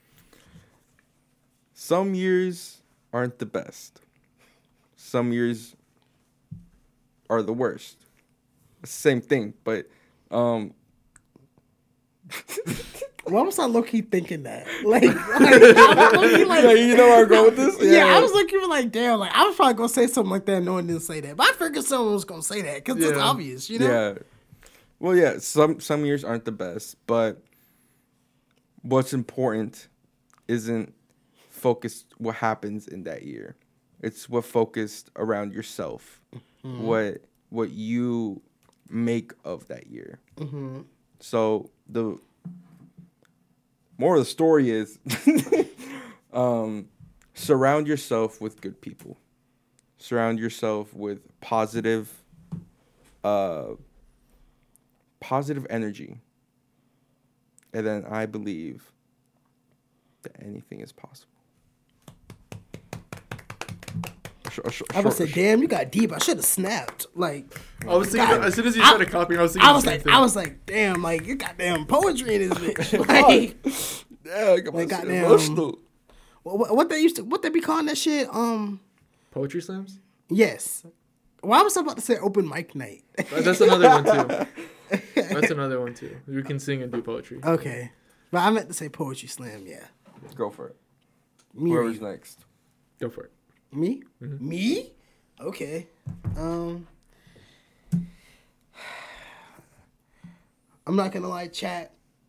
Some years aren't the best. Some years are the worst. Same thing, but um. Why was I low key thinking that? Like, like, I was low-key like- Yeah, you know where I'm going with this? Yeah, Yeah. I was looking like, damn, like I was probably gonna say something like that. No one didn't say that, but I figured someone was gonna say that because it's Yeah. obvious, you know. Yeah. Well, yeah. Some some years aren't the best, but what's important isn't focused what happens in that year. It's what focused around yourself. Mm-hmm. What what you make of that year. Mm-hmm. So the more of the story is um, surround yourself with good people. Surround yourself with positive uh, positive energy. And then I believe that anything is possible. Sure, sure, I was sure, say, sure. damn, you got deep. I should have snapped. Like, I was thinking, God. as soon as you I- started copying, I was thinking I was the same like, thing. I was like, damn, like you got damn poetry in this bitch. Like, Yeah, I got Like, my shit goddamn. emotional. what, what they used to, what they be calling that shit? Um, Poetry slams? yes. Well, I was about to say open mic night. But that's another one too. That's another one too. We can sing and do poetry. Okay, but I meant to say poetry slam. Yeah, Go for it. me or Whoever's you? next. Go for it. Me? Mm-hmm. Me? Okay. Um I'm not gonna lie, chat.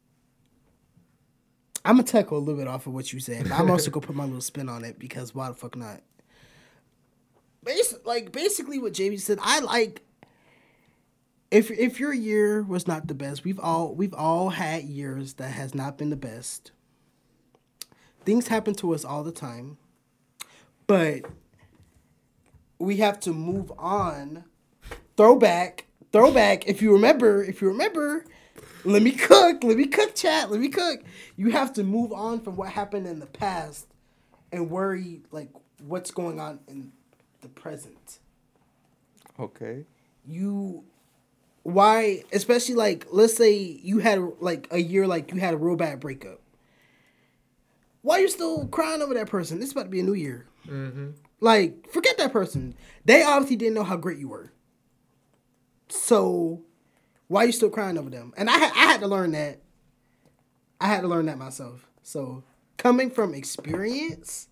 I'm gonna tackle a little bit off of what you said, but I'm also gonna put my little spin on it because why the fuck not? Bas- like basically what J B said, I like if if your year was not the best, we've all we've all had years that has not been the best. Things happen to us all the time. But we have to move on. Throwback, throwback. If you remember, if you remember, let me cook, let me cook, chat, let me cook. You have to move on from what happened in the past and worry like what's going on in the present. Okay. You, why, especially like, let's say you had like a year, like you had a real bad breakup. why you still crying over that person? It's about to be a new year. Mm-hmm. Like, forget that person. They obviously didn't know how great you were. So, why you still crying over them? And I, ha- I had to learn that. I had to learn that myself. So, coming from experience,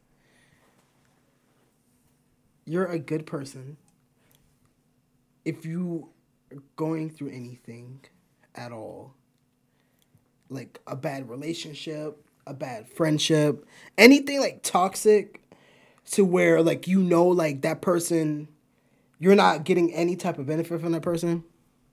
you're a good person. If you are going through anything at all, like a bad relationship, a bad friendship, anything like toxic to where like you know like that person, you're not getting any type of benefit from that person.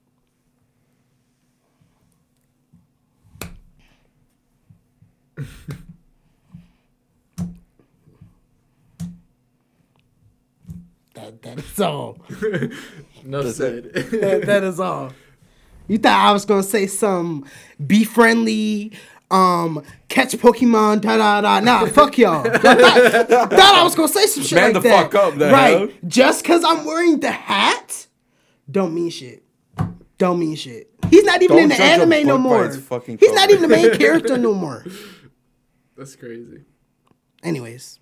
that that is all. No said. that, that is all. You thought I was gonna say some be friendly, um, catch Pokemon, da da da. Nah, fuck y'all. I thought, thought I was gonna say some shit Man like the that. fuck up, the right? hell? Just cause I'm wearing the hat, don't mean shit. Don't mean shit. He's not even Don't in the judge a anime no book by more. its fucking He's not cover. even the main character no more. That's crazy. Anyways,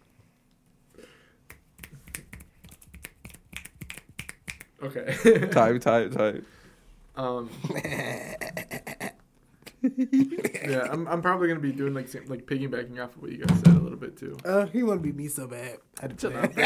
Okay. Type, type, type. Um. Yeah, I'm. I'm probably gonna be doing like same- like piggybacking off of what you guys said a little bit too. uh, he want to be me so bad. I had to Shut play.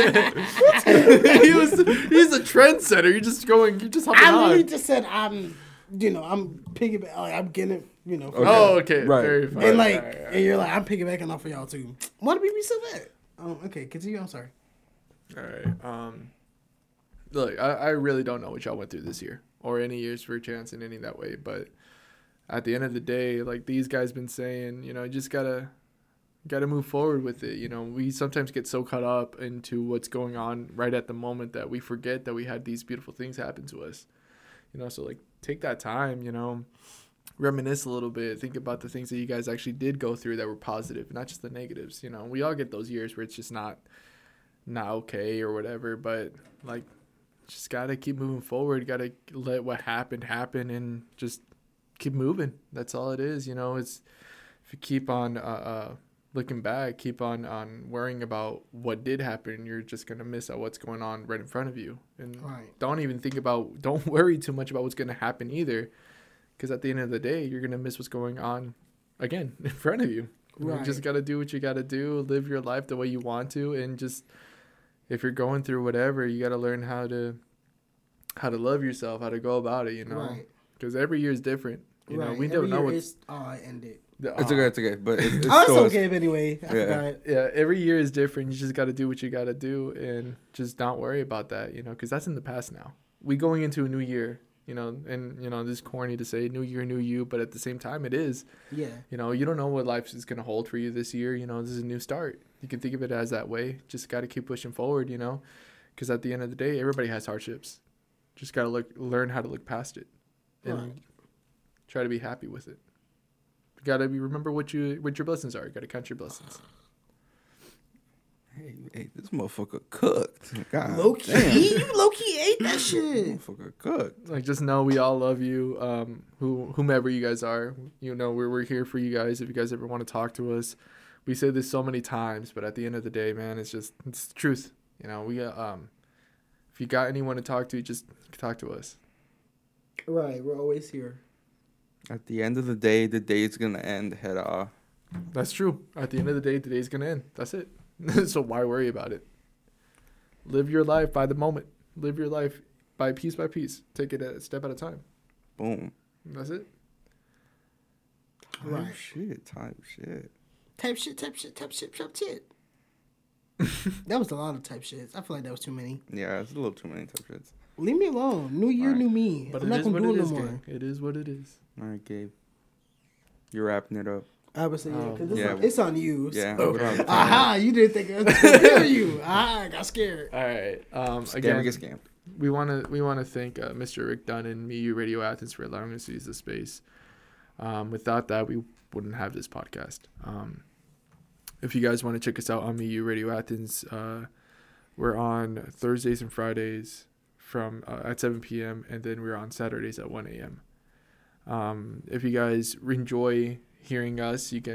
up. he was. He's a trendsetter. You're just going. You're just hopping I on. really just said I'm, you know, I'm piggyback. Like, I'm getting it, you know. from- Oh, okay. Right. Very fine. And like, Alright, alright. and you're like, I'm piggybacking off of y'all too. Want to be me so bad? Oh, okay. Continue. I'm sorry. All right. Um, look, I, I really don't know what y'all went through this year or any years for a chance in any that way. But at the end of the day, like these guys been saying, you know, you just gotta gotta move forward with it. You know, we sometimes get so caught up into what's going on right at the moment that we forget that we had these beautiful things happen to us. You know, so like take that time. You know, reminisce a little bit. Think about the things that you guys actually did go through that were positive, not just the negatives. You know, we all get those years where it's just not. not okay or whatever, but like just gotta keep moving forward, gotta let what happened happen and just keep moving. That's all it is. You know, it's if you keep on uh, uh looking back, keep on on worrying about what did happen, you're just gonna miss out what's going on right in front of you. And Right. don't even think about don't worry too much about what's gonna happen either, because at the end of the day you're gonna miss what's going on again in front of you. Right. You just gotta do what you gotta do, live your life the way you want to, and just if you're going through whatever, you got to learn how to how to love yourself, how to go about it, you know, Right. because every year is different. You know, Right. we Every don't know year what's is- Oh, I ended. the, It's uh, okay, it's okay. But it's, it's Oh, it's still okay. But anyway, I Yeah. forgot. yeah, every year is different. You just got to do what you got to do and just not worry about that, you know, because that's in the past now. We going into a new year, you know, and you know this is corny to say new year, new you, but at the same time, it is. Yeah. You know, you don't know what life is gonna hold for you this year. You know, this is a new start. You can think of it as that way. Just got to keep pushing forward, you know. Because at the end of the day, everybody has hardships. Just gotta look, learn how to look past it, and Right. try to be happy with it. You gotta be remember what you what your blessings are. You gotta count your blessings. Hey, hey, this motherfucker cooked. God Low key, damn. you low key ate that shit. Motherfucker cooked. Like just know we all love you. Um, who whomever you guys are, you know we're we're here for you guys. If you guys ever want to talk to us, we say this so many times, but at the end of the day, man, it's just it's the truth. You know we uh, um, if you got anyone to talk to, just talk to us. Right. We're always here. At the end of the day, the day's gonna end head off. That's true. At the end of the day, the day's gonna end. That's it. So why worry about it? Live your life by the moment. Live your life by piece by piece. Take it a step at a time. Boom. That's it. Type Right. shit. Type shit. Type shit. Type shit. Type shit. Type shit. That was a lot of type shits. I feel like that was too many. Yeah, it's a little too many type shits. Leave me alone. New year, Right. new me. But I'm it not is gonna what do it it no is, more. gang. It is what it is. All right, Gabe. You're wrapping it up. I would say yeah, Oh, because yeah. it's, it's on you. Yeah. So. we don't have time. Aha! You didn't think it was fair you. Ah, I got scared. All right. Um, Scam again, get scammed. we want to we want to thank uh, Mister Rick Dunn and M E U Radio Athens for allowing us to use this space. Um, without that, we wouldn't have this podcast. Um, if you guys want to check us out on M E U Radio Athens, uh, we're on Thursdays and Fridays from uh, at seven p.m. and then we're on Saturdays at one a.m. Um, if you guys enjoy hearing us, you can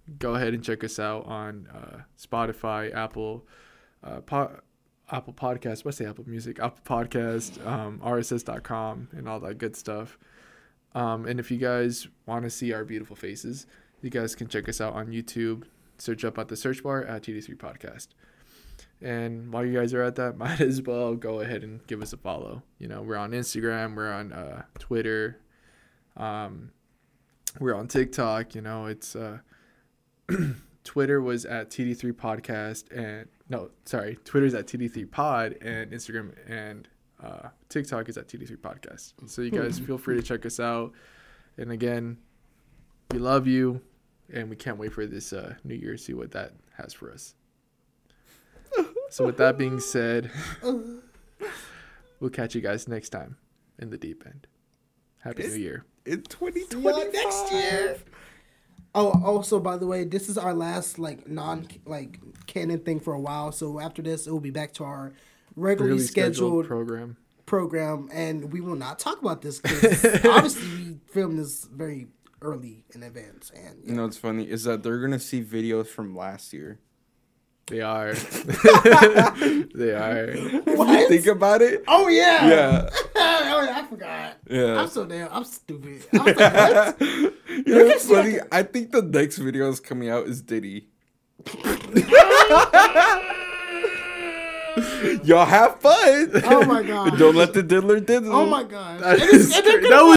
go ahead and check us out on uh, Spotify, Apple, uh, po- Apple Podcast. What's the Apple Music? Apple Podcast, um, R S S dot com, and all that good stuff. Um, and if you guys want to see our beautiful faces, you guys can check us out on YouTube. Search up at the search bar at T D three Podcast. And while you guys are at that, might as well go ahead and give us a follow. You know, we're on Instagram, we're on uh, Twitter, um, we're on TikTok. You know, it's uh, Twitter was at T D three Podcast, and no, sorry, Twitter's at T D three Pod, and Instagram and uh, TikTok is at T D three Podcast. So you guys feel free to check us out. And again, we love you, and we can't wait for this uh, New Year to see what that has for us. So with that being said, we'll catch you guys next time in the deep end. Happy It's- New Year. In twenty See y'all twenty-five. next year. Oh, also, by the way, this is our last like non like canon thing for a while. So after this, it will be back to our regularly Really scheduled, program. program, and we will not talk about this because obviously we filmed this very early in advance. And You know what's funny is that they're gonna see videos from last year. They are. They are. What? Think about it. Oh yeah, Yeah. oh, yeah, I forgot. Yeah. I'm so damn. I'm stupid. I was like, what? You know what's funny? I think the next video is coming out is Diddy. Y'all have fun. Oh my god. Don't let the diddler diddle. Oh my god. That And it's- is and they're cra- gonna that